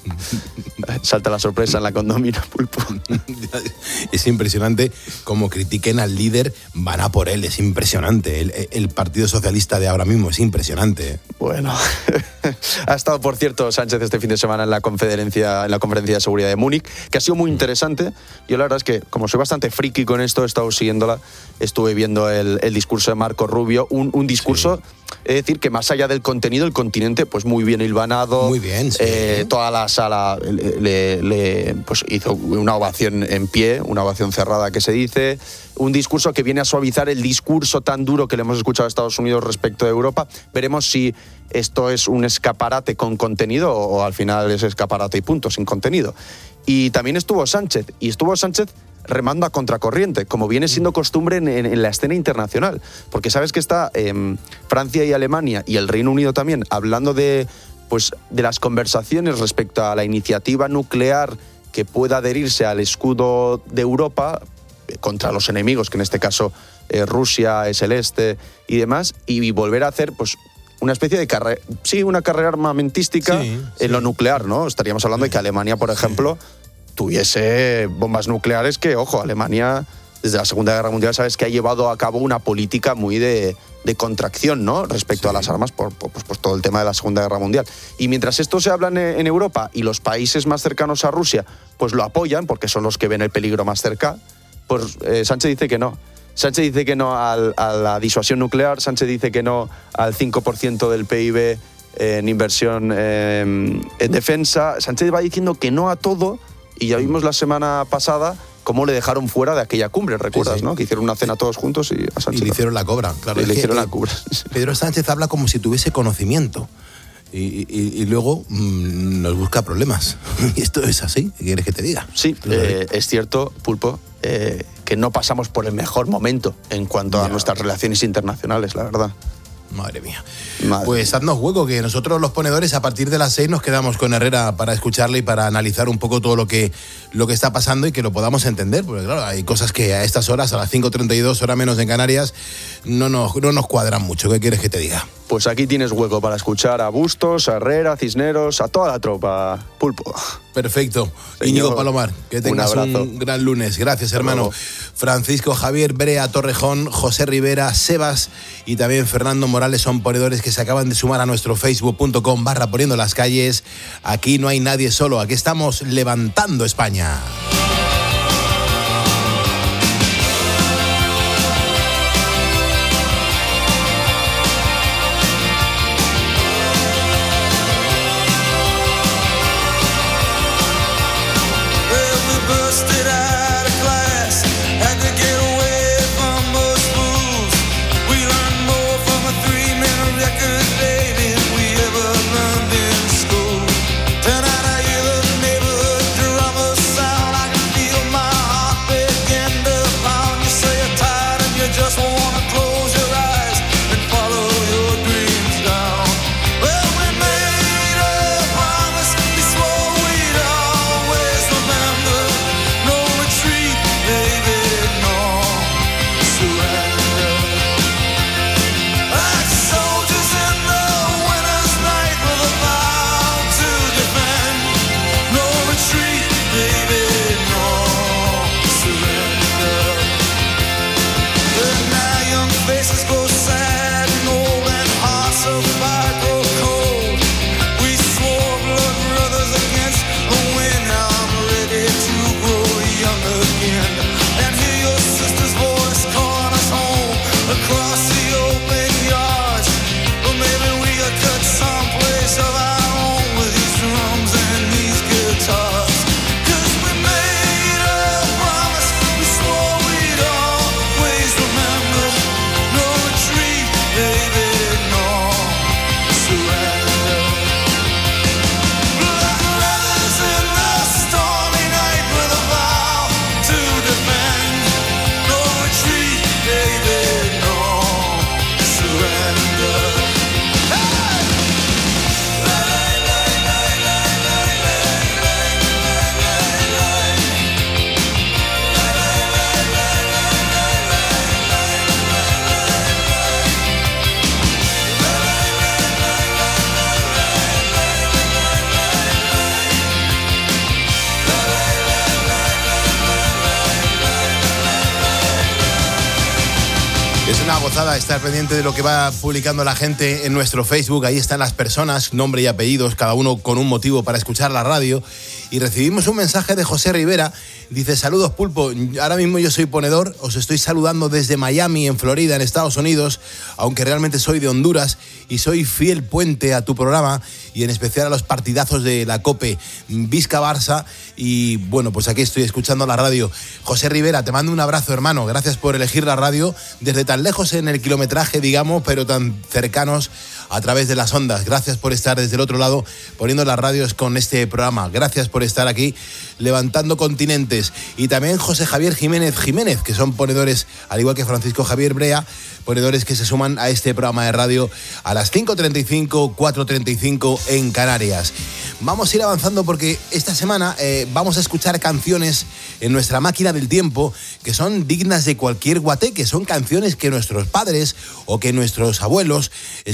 Salta la sorpresa en la condomina, Pulpo. Es impresionante cómo critiquen al líder, van a por él, es impresionante. El, el Partido Socialista de ahora mismo es impresionante. Bueno, ha estado, por cierto, Sánchez este fin de semana en la conferencia, en la conferencia de seguridad de Múnich, que ha sido muy interesante. Yo la verdad es que, como soy bastante friki con esto, he estado siguiéndola, estuve viendo el, el discurso de Marco Rubio, un, un discurso... Sí. Es decir, que más allá del contenido, el continente, pues muy bien hilvanado. Muy bien, sí. Eh, toda la sala le, le pues hizo una ovación en pie, una ovación cerrada que se dice. Un discurso que viene a suavizar el discurso tan duro que le hemos escuchado a Estados Unidos respecto de Europa. Veremos si esto es un escaparate con contenido o, o al final es escaparate y punto, sin contenido. Y también estuvo Sánchez, y estuvo Sánchez remando a contracorriente, como viene siendo costumbre en, en, en la escena internacional. Porque sabes que está eh, Francia y Alemania y el Reino Unido también hablando de, pues, de las conversaciones respecto a la iniciativa nuclear que pueda adherirse al escudo de Europa eh, contra los enemigos, que en este caso eh, Rusia es el este y demás, y, y volver a hacer pues una especie de carrera, sí, una carrera armamentística sí, en sí. lo nuclear, ¿no? Estaríamos hablando sí. de que Alemania, por ejemplo, sí. tuviese bombas nucleares que, ojo, Alemania desde la Segunda Guerra Mundial sabes que ha llevado a cabo una política muy de, de contracción, ¿no? Respecto sí. a las armas por, por, por todo el tema de la Segunda Guerra Mundial. Y mientras esto se habla en, en Europa y los países más cercanos a Rusia pues lo apoyan porque son los que ven el peligro más cerca, pues eh, Sánchez dice que no. Sánchez dice que no al, a la disuasión nuclear, Sánchez dice que no al cinco por ciento del P I B en inversión eh, en defensa. Sánchez va diciendo que no a todo, y ya vimos la semana pasada cómo le dejaron fuera de aquella cumbre, ¿recuerdas? Sí, sí. ¿No? Que hicieron una cena todos juntos y a Sánchez y le hicieron la cobra, claro. Y le hicieron que, la cobra. Pedro Sánchez habla como si tuviese conocimiento. Y, y, y luego mmm, nos busca problemas. Y esto es así, ¿qué quieres que te diga? Sí, eh, es cierto, Pulpo, eh, que no pasamos por el mejor momento en cuanto ya. a nuestras relaciones internacionales, la verdad. Madre mía. Madre pues mía. haznos hueco, que nosotros los ponedores a partir de las seis nos quedamos con Herrera para escucharle y para analizar un poco todo lo que, lo que está pasando y que lo podamos entender, porque claro, hay cosas que a estas horas, a las cinco treinta y dos, hora menos en Canarias, no nos, no nos cuadran mucho. ¿Qué quieres que te diga? Pues aquí tienes hueco para escuchar a Bustos, a Herrera, a Cisneros, a toda la tropa, Pulpo. Perfecto. Señor, Íñigo Palomar, que tengas un, un gran lunes. Gracias, hermano. Luego. Francisco Javier Brea Torrejón, José Rivera, Sebas y también Fernando Morales son ponedores que se acaban de sumar a nuestro facebook punto com barra poniendo las calles. Aquí no hay nadie solo, aquí estamos levantando España. Estar pendiente de lo que va publicando la gente en nuestro Facebook. Ahí están las personas, nombre y apellidos, cada uno con un motivo para escuchar la radio. Y recibimos un mensaje de José Rivera. Dice: saludos, Pulpo, ahora mismo yo soy ponedor, os estoy saludando desde Miami, en Florida, en Estados Unidos, aunque realmente soy de Honduras y soy fiel puente a tu programa y en especial a los partidazos de la COPE Vizca-Barça. Y bueno, pues aquí estoy escuchando la radio. José Rivera, te mando un abrazo, hermano. Gracias por elegir la radio desde tan lejos en el kilometraje, digamos, pero tan cercanos a través de las ondas. Gracias por estar desde el otro lado poniendo las radios con este programa. Gracias por estar aquí levantando continentes. Y también José Javier Jiménez Jiménez, que son ponedores, al igual que Francisco Javier Brea, ponedores que se suman a este programa de radio a las cinco treinta y cinco, cuatro treinta y cinco en Canarias. Vamos a ir avanzando porque esta semana eh, vamos a escuchar canciones en nuestra máquina del tiempo que son dignas de cualquier guateque. Son canciones que nuestros padres o que nuestros abuelos escuchaban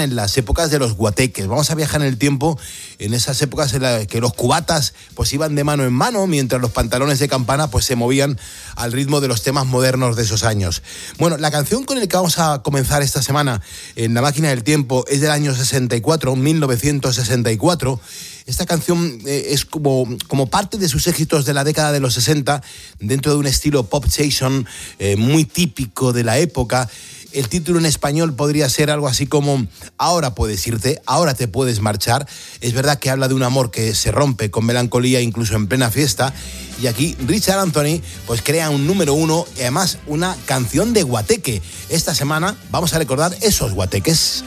en las épocas de los guateques. Vamos a viajar en el tiempo, en esas épocas en las que los cubatas pues iban de mano en mano, mientras los pantalones de campana pues se movían al ritmo de los temas modernos de esos años. Bueno, la canción con la que vamos a comenzar esta semana en la máquina del tiempo es del año sesenta y cuatro, mil novecientos sesenta y cuatro. Esta canción eh, es como, como parte de sus éxitos de la década de los sesenta, dentro de un estilo pop station eh, muy típico de la época. El título en español podría ser algo así como Ahora puedes irte, ahora te puedes marchar. Es verdad que habla de un amor que se rompe con melancolía incluso en plena fiesta. Y aquí Richard Anthony pues crea un número uno y además una canción de guateque. Esta semana vamos a recordar esos guateques.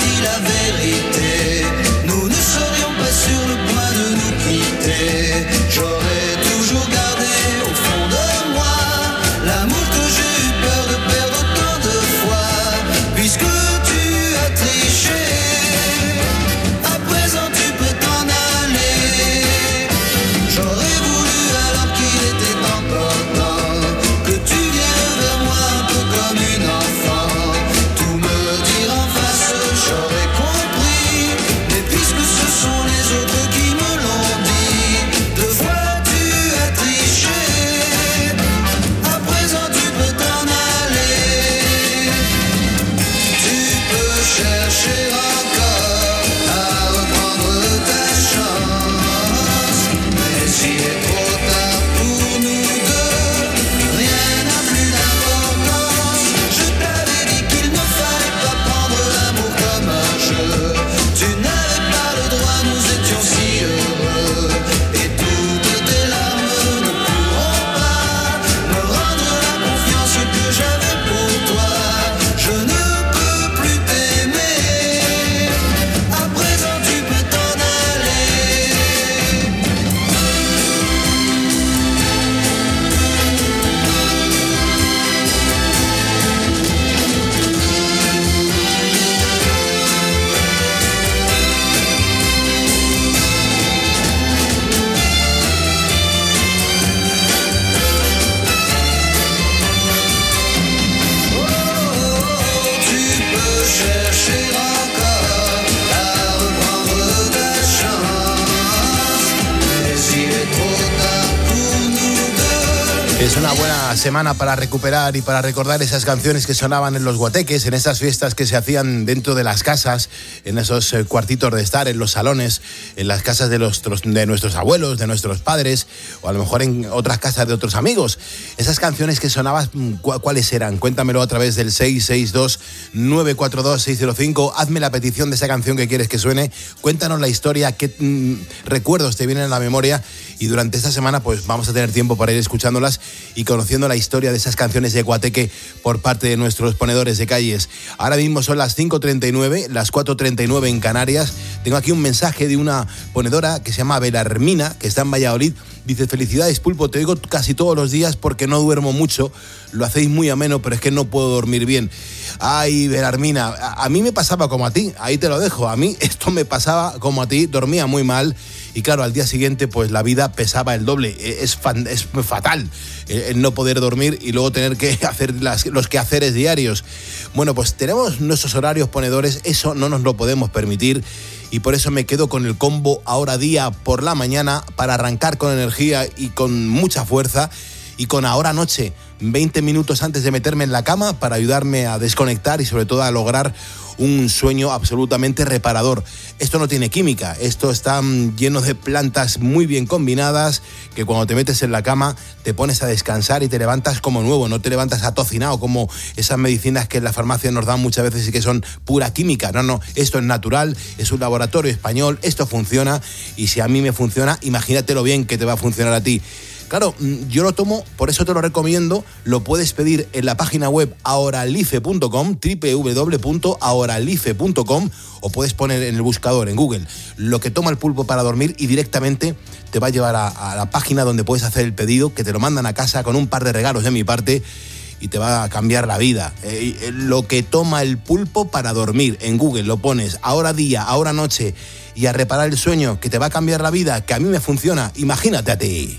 Es una buena semana para recuperar y para recordar esas canciones que sonaban en los guateques, en esas fiestas que se hacían dentro de las casas, en esos cuartitos de estar, en los salones, en las casas de, los, de nuestros abuelos, de nuestros padres, o a lo mejor en otras casas de otros amigos. Esas canciones que sonaban, ¿cuáles eran? Cuéntamelo a través del seis seis dos, nueve cuatro dos, seis cero cinco. Hazme la petición de esa canción que quieres que suene. Cuéntanos la historia, qué mmm, recuerdos te vienen a la memoria. Y durante esta semana pues vamos a tener tiempo para ir escuchándolas y conociendo la historia de esas canciones de guateque por parte de nuestros ponedores de calles. Ahora mismo son las cinco treinta y nueve, las cuatro treinta y nueve en Canarias. Tengo aquí un mensaje de una ponedora que se llama Belarmina, que está en Valladolid. Dice: felicidades, Pulpo, te oigo casi todos los días porque no duermo mucho. Lo hacéis muy ameno, pero es que no puedo dormir bien. Ay, Belarmina, a, a mí me pasaba como a ti, ahí te lo dejo. A mí esto me pasaba como a ti, dormía muy mal. Y claro, al día siguiente pues la vida pesaba el doble. Es, fan, es fatal el no poder dormir y luego tener que hacer las, los quehaceres diarios. Bueno, pues tenemos nuestros horarios ponedores, eso no nos lo podemos permitir. Y por eso me quedo con el combo Ahora Día por la mañana para arrancar con energía y con mucha fuerza. Y con Ahora Noche, veinte minutos antes de meterme en la cama para ayudarme a desconectar y sobre todo a lograr un sueño absolutamente reparador. Esto no tiene química, esto está lleno de plantas muy bien combinadas que cuando te metes en la cama te pones a descansar y te levantas como nuevo, no te levantas atocinado como esas medicinas que en la farmacia nos dan muchas veces y que son pura química. No, no, esto es natural, es un laboratorio español, esto funciona y si a mí me funciona, imagínate lo bien que te va a funcionar a ti. Claro, yo lo tomo, por eso te lo recomiendo, lo puedes pedir en la página web ahoralife punto com, doble u doble u doble u punto ahoralife punto com, o puedes poner en el buscador, en Google, lo que toma el pulpo para dormir y directamente te va a llevar a, a la página donde puedes hacer el pedido, que te lo mandan a casa con un par de regalos de mi parte y te va a cambiar la vida. Eh, lo que toma el pulpo para dormir, en Google lo pones, ahora día, ahora noche, y a reparar el sueño, que te va a cambiar la vida, que a mí me funciona, imagínate a ti.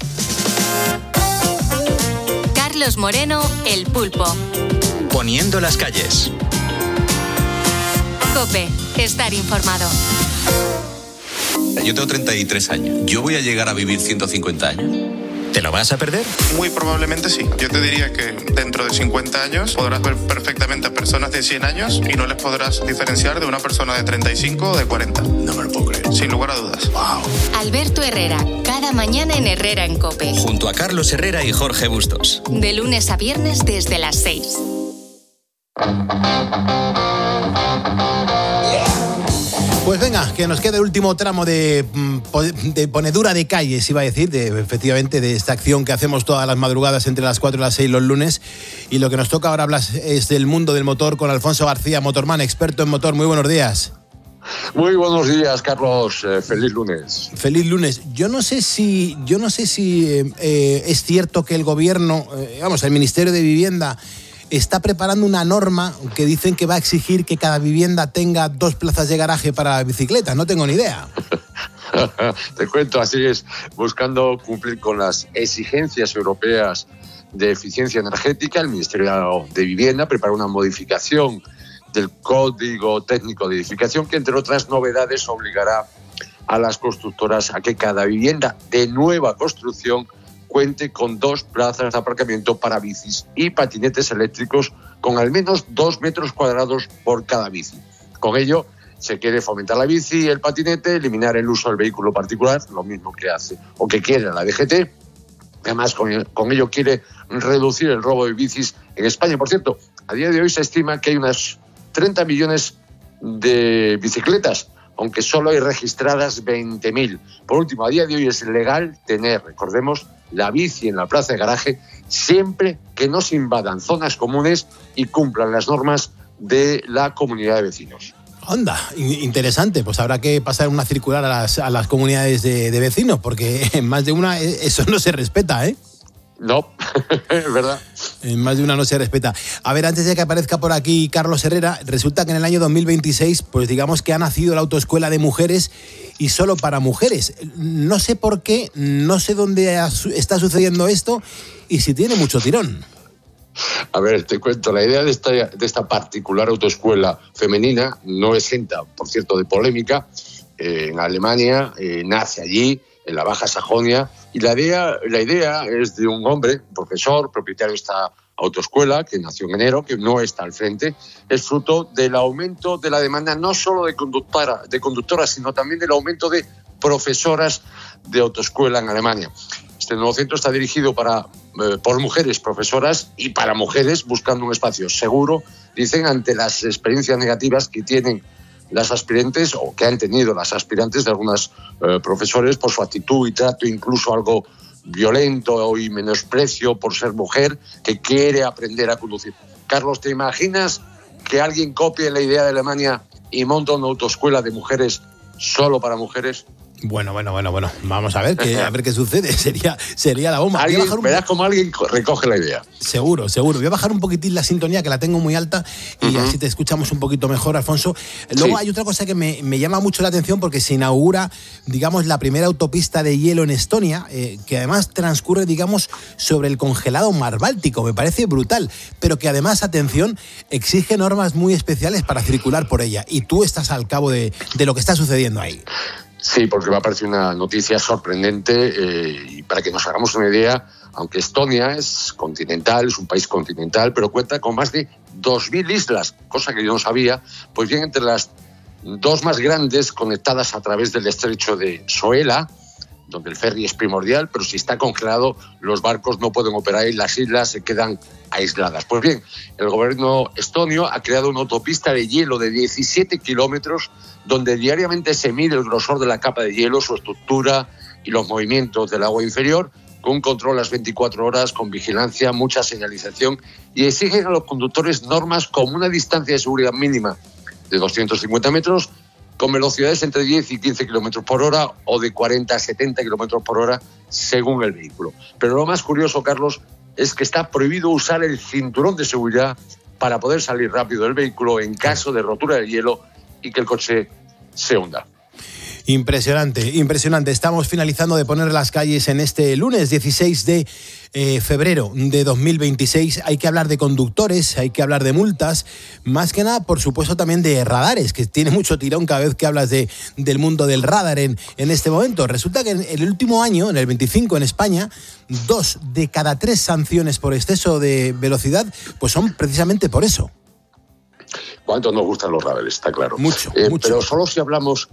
Carlos Moreno, El Pulpo. Poniendo las calles. COPE. estar informado. Yo tengo treinta y tres años. ¿Yo voy a llegar a vivir ciento cincuenta años? ¿Te lo vas a perder? Muy probablemente sí. Yo te diría que dentro de cincuenta años podrás ver perfectamente a personas de cien años y no les podrás diferenciar de una persona de treinta y cinco o de cuarenta. No me lo puedo creer. Sin lugar a dudas. Wow. Alberto Herrera, cada mañana en Herrera en COPE. Junto a Carlos Herrera y Jorge Bustos. De lunes a viernes desde las seis. Pues venga, que nos queda el último tramo de, de ponedura de calles, iba a decir, de, efectivamente, de esta acción que hacemos todas las madrugadas entre las cuatro y las seis los lunes. Y lo que nos toca ahora hablar es del mundo del motor con Alfonso García, motorman, experto en motor. Muy buenos días. Muy buenos días, Carlos. Eh, feliz lunes. Feliz lunes. Yo no sé si, yo no sé si eh, eh, es cierto que el gobierno, eh, vamos, el Ministerio de Vivienda está preparando una norma que dicen que va a exigir que cada vivienda tenga dos plazas de garaje para bicicletas. No tengo ni idea. Te cuento, así es, buscando cumplir con las exigencias europeas de eficiencia energética, el Ministerio de Vivienda prepara una modificación del Código Técnico de Edificación que, entre otras novedades, obligará a las constructoras a que cada vivienda de nueva construcción cuente con dos plazas de aparcamiento para bicis y patinetes eléctricos con al menos dos metros cuadrados por cada bici. Con ello se quiere fomentar la bici y el patinete, eliminar el uso del vehículo particular, lo mismo que hace o que quiere la D G T. Además, con, con ello quiere reducir el robo de bicis en España. Por cierto, a día de hoy se estima que hay unas treinta millones de bicicletas, aunque solo hay registradas veinte mil. Por último, a día de hoy es legal tener, recordemos, la bici en la plaza de garaje siempre que no se invadan zonas comunes y cumplan las normas de la comunidad de vecinos. Onda, interesante. Pues habrá que pasar una circular a las, a las comunidades de, de vecinos, porque en más de una eso no se respeta, ¿eh? No, es verdad. En más de una no se respeta. A ver, antes de que aparezca por aquí Carlos Herrera, resulta que en el año dos mil veintiséis, pues digamos que ha nacido la autoescuela de mujeres y solo para mujeres. No sé por qué, no sé dónde está sucediendo esto y si tiene mucho tirón. A ver, te cuento, la idea de esta, de esta particular autoescuela femenina no exenta, por cierto, de polémica. Eh, en Alemania eh, nace allí, en la Baja Sajonia, y la idea, la idea es de un hombre, profesor, propietario de esta autoescuela, que nació en enero, que no está al frente. Es fruto del aumento de la demanda no solo de, conductora, de conductoras, sino también del aumento de profesoras de autoescuela en Alemania. Este nuevo centro está dirigido para, eh, por mujeres profesoras y para mujeres buscando un espacio seguro, dicen, ante las experiencias negativas que tienen las aspirantes o que han tenido las aspirantes de algunos eh, profesores por su actitud y trato, incluso algo violento y menosprecio por ser mujer, que quiere aprender a conducir. Carlos, ¿te imaginas que alguien copie la idea de Alemania y monta una autoescuela de mujeres solo para mujeres? Bueno, bueno, bueno, bueno. Vamos a ver qué, a ver qué sucede. Sería, sería la bomba. Alguien, un... Verás como alguien recoge la idea. Seguro, seguro. Voy a bajar un poquitín la sintonía, que la tengo muy alta, y uh-huh. así te escuchamos un poquito mejor, Alfonso. Luego sí. Hay otra cosa que me, me llama mucho la atención, porque se inaugura, digamos, la primera autopista de hielo en Estonia, eh, que además transcurre, digamos, sobre el congelado mar Báltico. Me parece brutal, pero que además, atención, exige normas muy especiales para circular por ella. Y tú estás al cabo de, de lo que está sucediendo ahí. Sí, porque me ha parecido una noticia sorprendente eh, y para que nos hagamos una idea, aunque Estonia es continental, es un país continental, pero cuenta con más de dos mil islas, cosa que yo no sabía, pues bien, entre las dos más grandes conectadas a través del estrecho de Soela, donde el ferry es primordial, pero si está congelado los barcos no pueden operar y las islas se quedan aisladas. Pues bien, el gobierno estonio ha creado una autopista de hielo de diecisiete kilómetros donde diariamente se mide el grosor de la capa de hielo, su estructura y los movimientos del agua inferior, con un control las veinticuatro horas, con vigilancia, mucha señalización, y exigen a los conductores normas como una distancia de seguridad mínima de doscientos cincuenta metros, con velocidades entre diez y quince kilómetros por hora o de cuarenta a setenta kilómetros por hora según el vehículo. Pero lo más curioso, Carlos, es que está prohibido usar el cinturón de seguridad para poder salir rápido del vehículo en caso de rotura del hielo y que el coche se hunda. Impresionante, impresionante. Estamos finalizando de poner las calles en este lunes dieciséis de febrero de dos mil veintiséis. Hay que hablar de conductores, hay que hablar de multas, más que nada, por supuesto, también de radares, que tiene mucho tirón cada vez que hablas de, del mundo del radar en, en este momento. Resulta que en el último año, en el veinticinco, en España, dos de cada tres sanciones por exceso de velocidad, pues son precisamente por eso. ¿Cuánto nos gustan los radares? Está claro. Mucho, eh, mucho. Pero solo si hablamos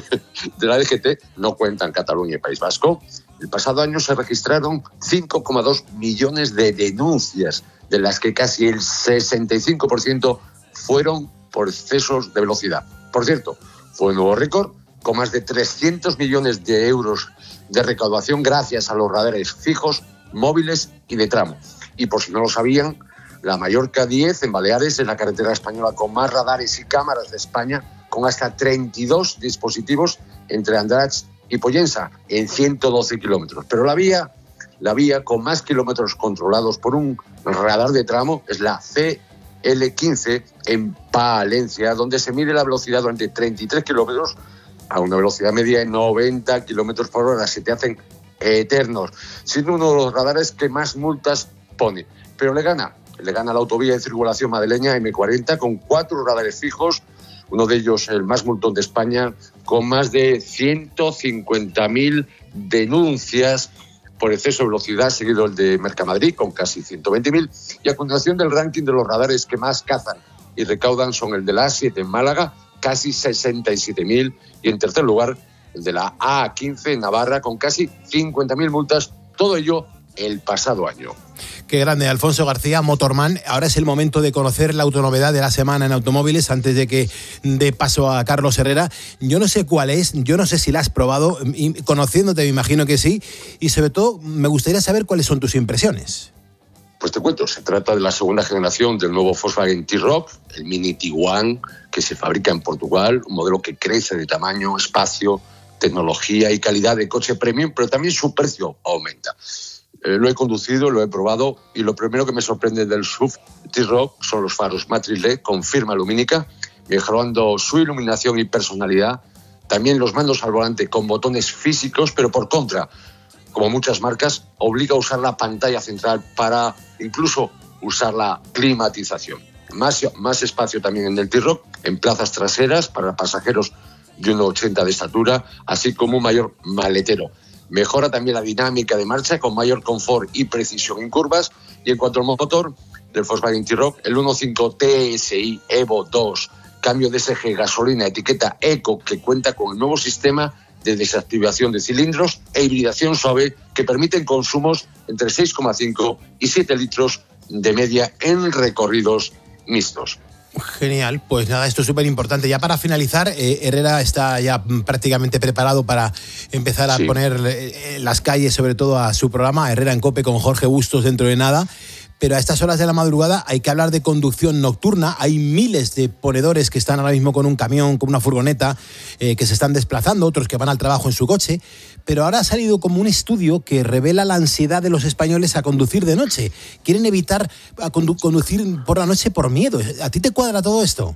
de la D G T, no cuentan Cataluña y País Vasco. El pasado año se registraron cinco coma dos millones de denuncias, de las que casi el sesenta y cinco por ciento fueron por excesos de velocidad. Por cierto, fue un nuevo récord, con más de trescientos millones de euros de recaudación gracias a los radares fijos, móviles y de tramo. Y por si no lo sabían, la Mallorca diez en Baleares es la carretera española con más radares y cámaras de España, con hasta treinta y dos dispositivos entre Andratx y Pollensa en ciento doce kilómetros. Pero la vía, la vía con más kilómetros controlados por un radar de tramo es la C L quince en Palencia, donde se mide la velocidad durante treinta y tres kilómetros a una velocidad media de noventa kilómetros por hora. Se te hacen eternos, siendo uno de los radares que más multas pone. Pero le gana. Le gana la autovía de circulación madrileña eme cuarenta con cuatro radares fijos, uno de ellos el más multón de España, con más de ciento cincuenta mil denuncias por exceso de velocidad, seguido el de Mercamadrid con casi ciento veinte mil. Y a continuación del ranking de los radares que más cazan y recaudan son el de la A siete en Málaga, casi sesenta y siete mil. Y en tercer lugar, el de la A quince en Navarra, con casi cincuenta mil multas. Todo ello el pasado año. Qué grande, Alfonso García, Motorman. Ahora es el momento de conocer la autonovedad de la semana en automóviles antes de que dé paso a Carlos Herrera. Yo no sé cuál es, yo no sé si la has probado, y conociéndote me imagino que sí, y sobre todo me gustaría saber cuáles son tus impresiones. Pues te cuento, se trata de la segunda generación del nuevo Volkswagen T-Roc, el Mini Tiguan, que se fabrica en Portugal, un modelo que crece de tamaño, espacio, tecnología y calidad de coche premium, pero también su precio aumenta. Eh, lo he conducido, lo he probado y lo primero que me sorprende del S U V T-Roc son los faros Matrix L E D con firma lumínica, mejorando su iluminación y personalidad. También los mandos al volante con botones físicos, pero por contra, como muchas marcas, obliga a usar la pantalla central para incluso usar la climatización. Más, más espacio también en el T-Roc, en plazas traseras para pasajeros de uno ochenta de estatura, así como un mayor maletero. Mejora también la dinámica de marcha con mayor confort y precisión en curvas. Y en cuanto al motor del Volkswagen T-Roc, el uno punto cinco T S I Evo dos, cambio de S G gasolina, etiqueta Eco, que cuenta con el nuevo sistema de desactivación de cilindros e hibridación suave que permiten consumos entre seis coma cinco y siete litros de media en recorridos mixtos. Genial, pues nada, esto es súper importante. Ya para finalizar, eh, Herrera está ya prácticamente preparado para empezar a sí. poner eh, las calles, sobre todo a su programa, Herrera en COPE con Jorge Bustos dentro de nada. Pero a estas horas de la madrugada hay que hablar de conducción nocturna. Hay miles de ponedores que están ahora mismo con un camión, con una furgoneta, eh, que se están desplazando, otros que van al trabajo en su coche. Pero ahora ha salido como un estudio que revela la ansiedad de los españoles a conducir de noche. Quieren evitar a condu- conducir por la noche por miedo. ¿A ti te cuadra todo esto?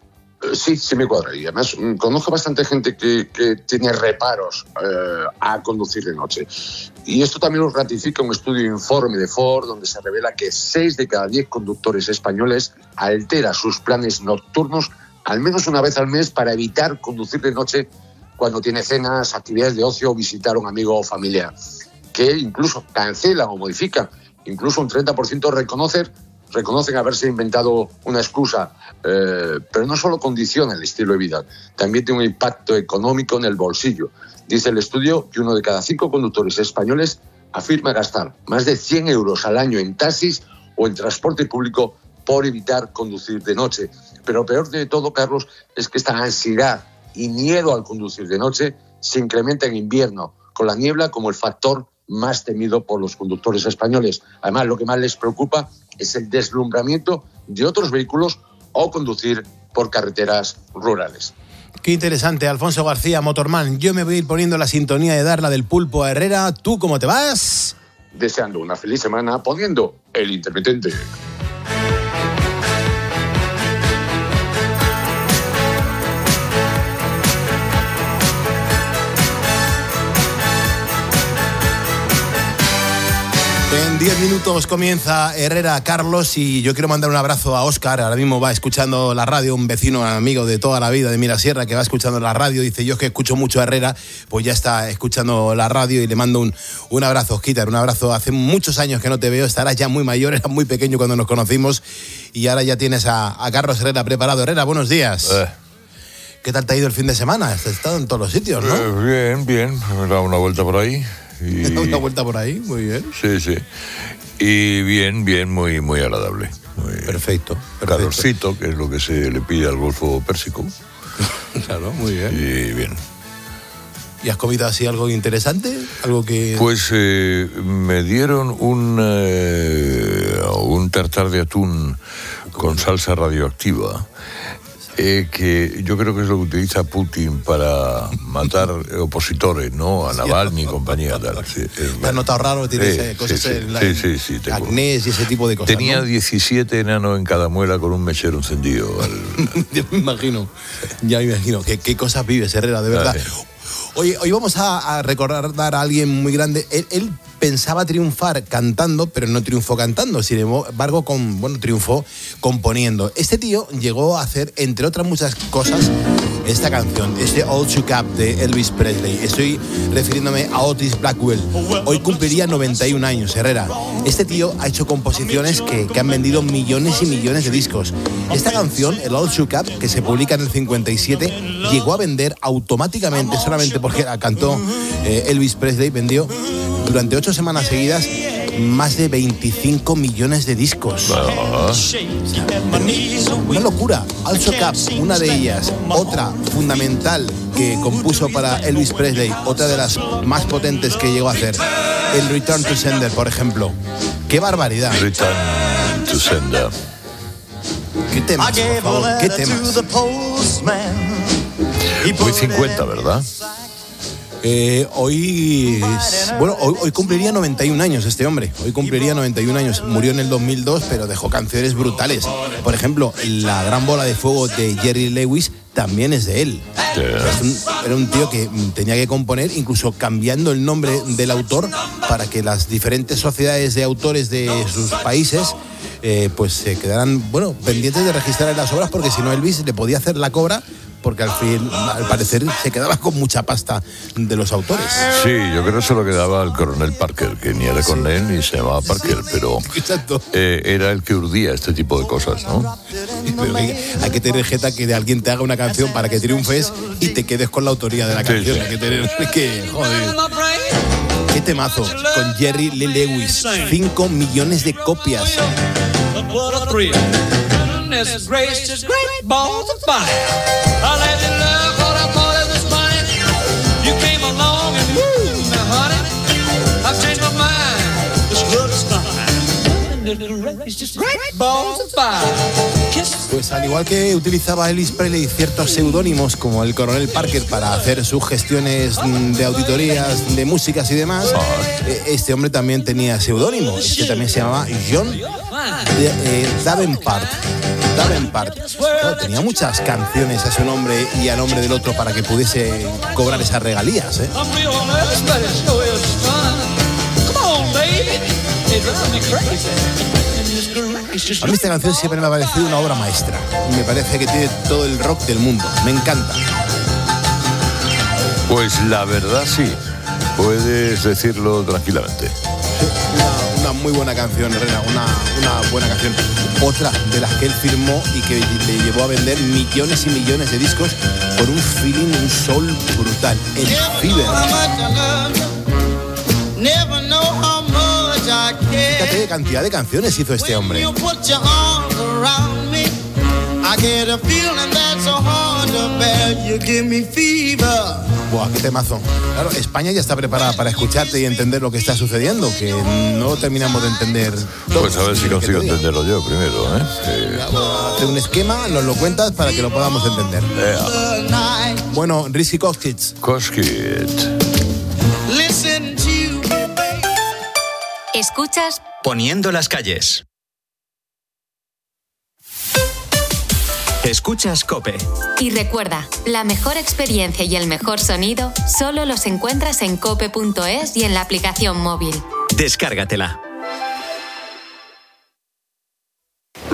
Sí, sí me cuadra. Y además conozco bastante gente que, que tiene reparos eh, a conducir de noche. Y esto también lo ratifica un estudio informe de Ford, donde se revela que seis de cada diez conductores españoles altera sus planes nocturnos al menos una vez al mes para evitar conducir de noche cuando tiene cenas, actividades de ocio o visitar a un amigo o familiar, que incluso cancelan o modifican. Incluso un treinta por ciento reconocer reconocen haberse inventado una excusa, eh, pero no solo condiciona el estilo de vida, también tiene un impacto económico en el bolsillo. Dice el estudio que uno de cada cinco conductores españoles afirma gastar más de cien euros al año en taxis o en transporte público por evitar conducir de noche. Pero peor de todo, Carlos, es que esta ansiedad y miedo al conducir de noche se incrementa en invierno, con la niebla como el factor más temido por los conductores españoles. Además, lo que más les preocupa es el deslumbramiento de otros vehículos o conducir por carreteras rurales. Qué interesante, Alfonso García, Motorman. Yo me voy a ir poniendo la sintonía de Darla del Pulpo a Herrera. ¿Tú cómo te vas? Deseando una feliz semana poniendo el intermitente. En diez minutos comienza Herrera Carlos y yo quiero mandar un abrazo a Óscar. Ahora mismo va escuchando la radio, un vecino, amigo de toda la vida de Mirasierra que va escuchando la radio. Dice, yo que escucho mucho a Herrera, pues ya está escuchando la radio y le mando un, un abrazo, Osquitar, un abrazo. Hace muchos años que no te veo, estarás ya muy mayor, eras muy pequeño cuando nos conocimos y ahora ya tienes a, a Carlos Herrera preparado. Herrera, buenos días. Eh. ¿Qué tal te ha ido el fin de semana? Has estado en todos los sitios, ¿no? Eh, bien, bien. Me he dado una vuelta por ahí. Y... Una vuelta por ahí, muy bien. Sí, sí. Y bien, bien, muy, muy agradable. Muy perfecto, perfecto. Calorcito, que es lo que se le pide al Golfo Pérsico. Claro, muy bien. Y bien. ¿Y has comido así algo interesante? Algo que... Pues eh, me dieron un, eh, un tartar de atún con salsa radioactiva. Eh, que yo creo que es lo que utiliza Putin para matar opositores, ¿no? A Navalny y compañía. Tal. Sí, ¿te has notado raro? ¿Tienes sí, cosas sí, en la, sí, sí, sí, tengo. acnés y ese tipo de cosas? Tenía ¿no? diecisiete enanos en cada muela con un mechero encendido. Al... Ya me imagino, ya me imagino. ¿Qué, qué cosas vives, Herrera, de verdad? Ah, sí. Oye, hoy vamos a, a recordar a alguien muy grande. Él, él pensaba triunfar cantando, pero no triunfó cantando. Sin embargo, con, bueno, triunfó componiendo. Este tío llegó a hacer, entre otras muchas cosas, esta canción, este All Shook Up de Elvis Presley. Estoy refiriéndome a Otis Blackwell. Hoy cumpliría noventa y un años, Herrera. Este tío ha hecho composiciones que, que han vendido millones y millones de discos. Esta canción, el All Shook Up, que se publica en el cincuenta y siete, llegó a vender automáticamente, solamente porque la cantó eh, Elvis Presley, vendió durante ocho semanas seguidas más de veinticinco millones de discos. Ah. Una locura. All Shook Up, una de ellas. Otra fundamental que compuso para Elvis Presley, otra de las más potentes que llegó a hacer. El Return to Sender, por ejemplo. ¡Qué barbaridad! Return to Sender. ¿Qué temas, por favor? ¿Qué temas? Hoy cincuenta, ¿verdad? Eh, hoy, bueno, hoy, hoy cumpliría noventa y un años este hombre. Hoy cumpliría noventa y un años. Murió en el dos mil dos, pero dejó canciones brutales. Por ejemplo, La Gran Bola de Fuego de Jerry Lewis también es de él. Es un, era un tío que tenía que componer, incluso cambiando el nombre del autor para que las diferentes sociedades de autores de sus países eh, pues se quedaran, bueno, pendientes de registrar las obras, porque si no Elvis le podía hacer la cobra, porque al fin, al parecer, se quedaba con mucha pasta de los autores. Sí, yo creo que se lo quedaba el coronel Parker, que ni era coronel ni se llamaba Parker, sí, pero eh, era el que urdía este tipo de cosas, ¿no? Pero hay, hay que tener jeta que de alguien te haga una canción para que triunfes y te quedes con la autoría de la canción. Sí, sí. Hay que tener que, joder. Qué temazo, con Jerry Lee Lewis, cinco millones de copias. Goodness gracious, great balls of fire. I let you love what I thought it was funny. You came along and woo, now honey, I've changed my mind. This love is fine. Goodness gracious, great balls of fire. Pues al igual que utilizaba Elvis Presley ciertos seudónimos como el coronel Parker para hacer sus gestiones de auditorías, de músicas y demás, este hombre también tenía seudónimos. Este también se llamaba John eh, Davenport. Davenport. Claro, tenía muchas canciones a su nombre y a nombre del otro para que pudiese cobrar esas regalías, ¿eh? A mí esta canción siempre me ha parecido una obra maestra. Me parece que tiene todo el rock del mundo. Me encanta. Pues la verdad sí, puedes decirlo tranquilamente. Una, una muy buena canción, Herrera, una, una buena canción. Otra de las que él firmó y que le llevó a vender millones y millones de discos por un feeling, un soul brutal. El Fever. Fíjate qué cantidad de canciones hizo este hombre. Buah, qué temazo. Claro, España ya está preparada para escucharte y entender lo que está sucediendo, que no terminamos de entender todo. Pues a ver si consigo entenderlo yo primero, ¿eh? Sí. Hacer un esquema, nos lo cuentas para que lo podamos entender. Yeah. Bueno, Rizzy Koskitz. Koskitz. Escuchas Poniendo las calles. Escuchas COPE. Y recuerda, la mejor experiencia y el mejor sonido solo los encuentras en cope punto es y en la aplicación móvil. Descárgatela.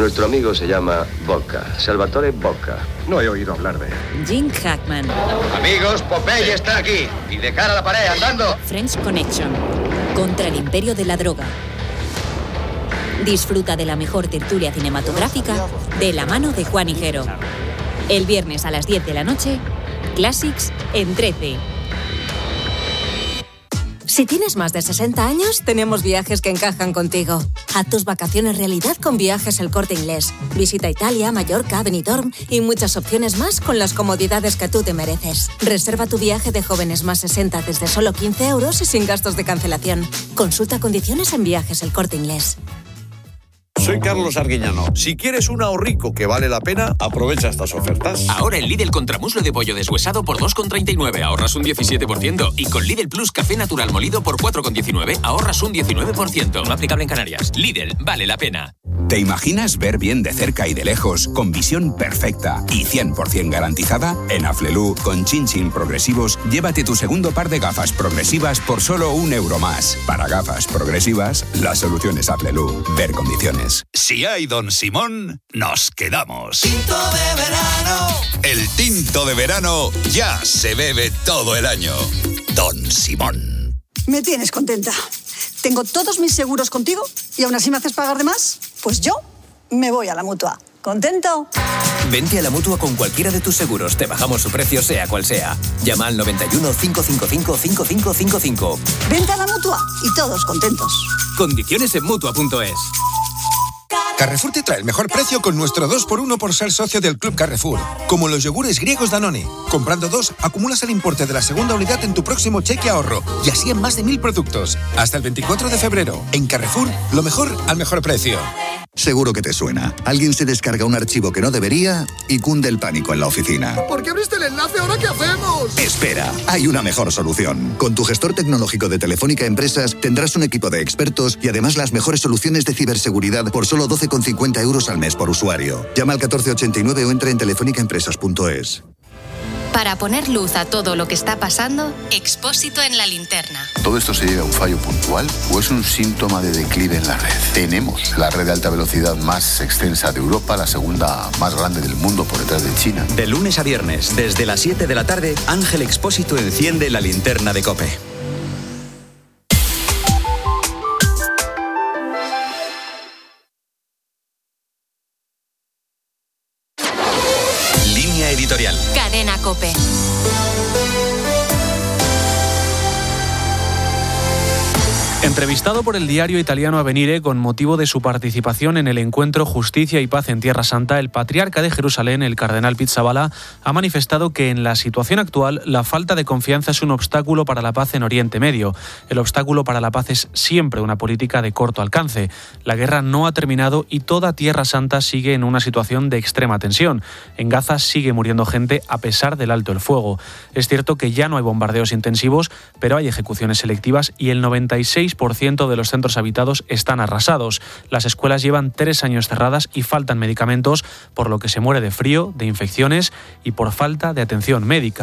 Nuestro amigo se llama Bocca, Salvatore Bocca. No he oído hablar de él. Jim Hackman. Amigos, Popeye está aquí. Y de cara a la pared, andando. French Connection. Contra el imperio de la droga. Disfruta de la mejor tertulia cinematográfica de la mano de Juan Higuero. El viernes a las diez de la noche, Classics en trece. Si tienes más de sesenta años, tenemos viajes que encajan contigo. Haz tus vacaciones realidad con Viajes El Corte Inglés. Visita Italia, Mallorca, Benidorm y muchas opciones más con las comodidades que tú te mereces. Reserva tu viaje de jóvenes más sesenta desde solo quince euros y sin gastos de cancelación. Consulta condiciones en Viajes El Corte Inglés. Soy Carlos Arguiñano. Si quieres un ahorrico que vale la pena, aprovecha estas ofertas. Ahora en Lidl contramuslo de pollo deshuesado por dos con treinta y nueve ahorras un diecisiete por ciento. Y con Lidl Plus café natural molido por cuatro con diecinueve ahorras un diecinueve por ciento. No aplicable en Canarias. Lidl, vale la pena. ¿Te imaginas ver bien de cerca y de lejos, con visión perfecta y cien por ciento garantizada? En Aflelu, con Chin Chin Progresivos, llévate tu segundo par de gafas progresivas por solo un euro más. Para gafas progresivas, la solución es Aflelu. Ver condiciones. Si hay Don Simón, nos quedamos. Tinto de verano. El tinto de verano ya se bebe todo el año. Don Simón. Me tienes contenta. Tengo todos mis seguros contigo y aún así me haces pagar de más. Pues yo me voy a la Mutua. ¿Contento? Vente a la Mutua con cualquiera de tus seguros. Te bajamos su precio sea cual sea. Llama al noventa y uno, cinco cinco cinco, cinco cinco cinco cinco. Vente a la Mutua y todos contentos. Condiciones en Mutua punto es. Carrefour te trae el mejor precio con nuestro dos por uno por ser socio del Club Carrefour. Como los yogures griegos Danone. Comprando dos, acumulas el importe de la segunda unidad en tu próximo cheque ahorro. Y así en más de mil productos. Hasta el veinticuatro de febrero. En Carrefour, lo mejor al mejor precio. Seguro que te suena. Alguien se descarga un archivo que no debería y cunde el pánico en la oficina. ¿Por qué abriste el enlace? ¿Ahora qué hacemos? Espera, hay una mejor solución. Con tu gestor tecnológico de Telefónica Empresas tendrás un equipo de expertos y además las mejores soluciones de ciberseguridad por solo doce con cincuenta euros al mes por usuario. Llama al catorce ochenta y nueve o entra en telefónica empresas punto es. Para poner luz a todo lo que está pasando, Expósito en la linterna. ¿Todo esto se debe a un fallo puntual o es un síntoma de declive en la red? Tenemos la red de alta velocidad más extensa de Europa, la segunda más grande del mundo por detrás de China. De lunes a viernes, desde las siete de la tarde, Ángel Expósito enciende la linterna de COPE. Editorial. Cadena COPE. Entrevistado por el diario italiano Avvenire con motivo de su participación en el encuentro Justicia y Paz en Tierra Santa, el patriarca de Jerusalén, el cardenal Pizzaballa, ha manifestado que en la situación actual la falta de confianza es un obstáculo para la paz en Oriente Medio. El obstáculo para la paz es siempre una política de corto alcance. La guerra no ha terminado y toda Tierra Santa sigue en una situación de extrema tensión. En Gaza sigue muriendo gente a pesar del alto el fuego. Es cierto que ya no hay bombardeos intensivos, pero hay ejecuciones selectivas y el noventa y seis por ciento de los centros habitados están arrasados. Las escuelas llevan tres años cerradas y faltan medicamentos, por lo que se muere de frío, de infecciones y por falta de atención médica.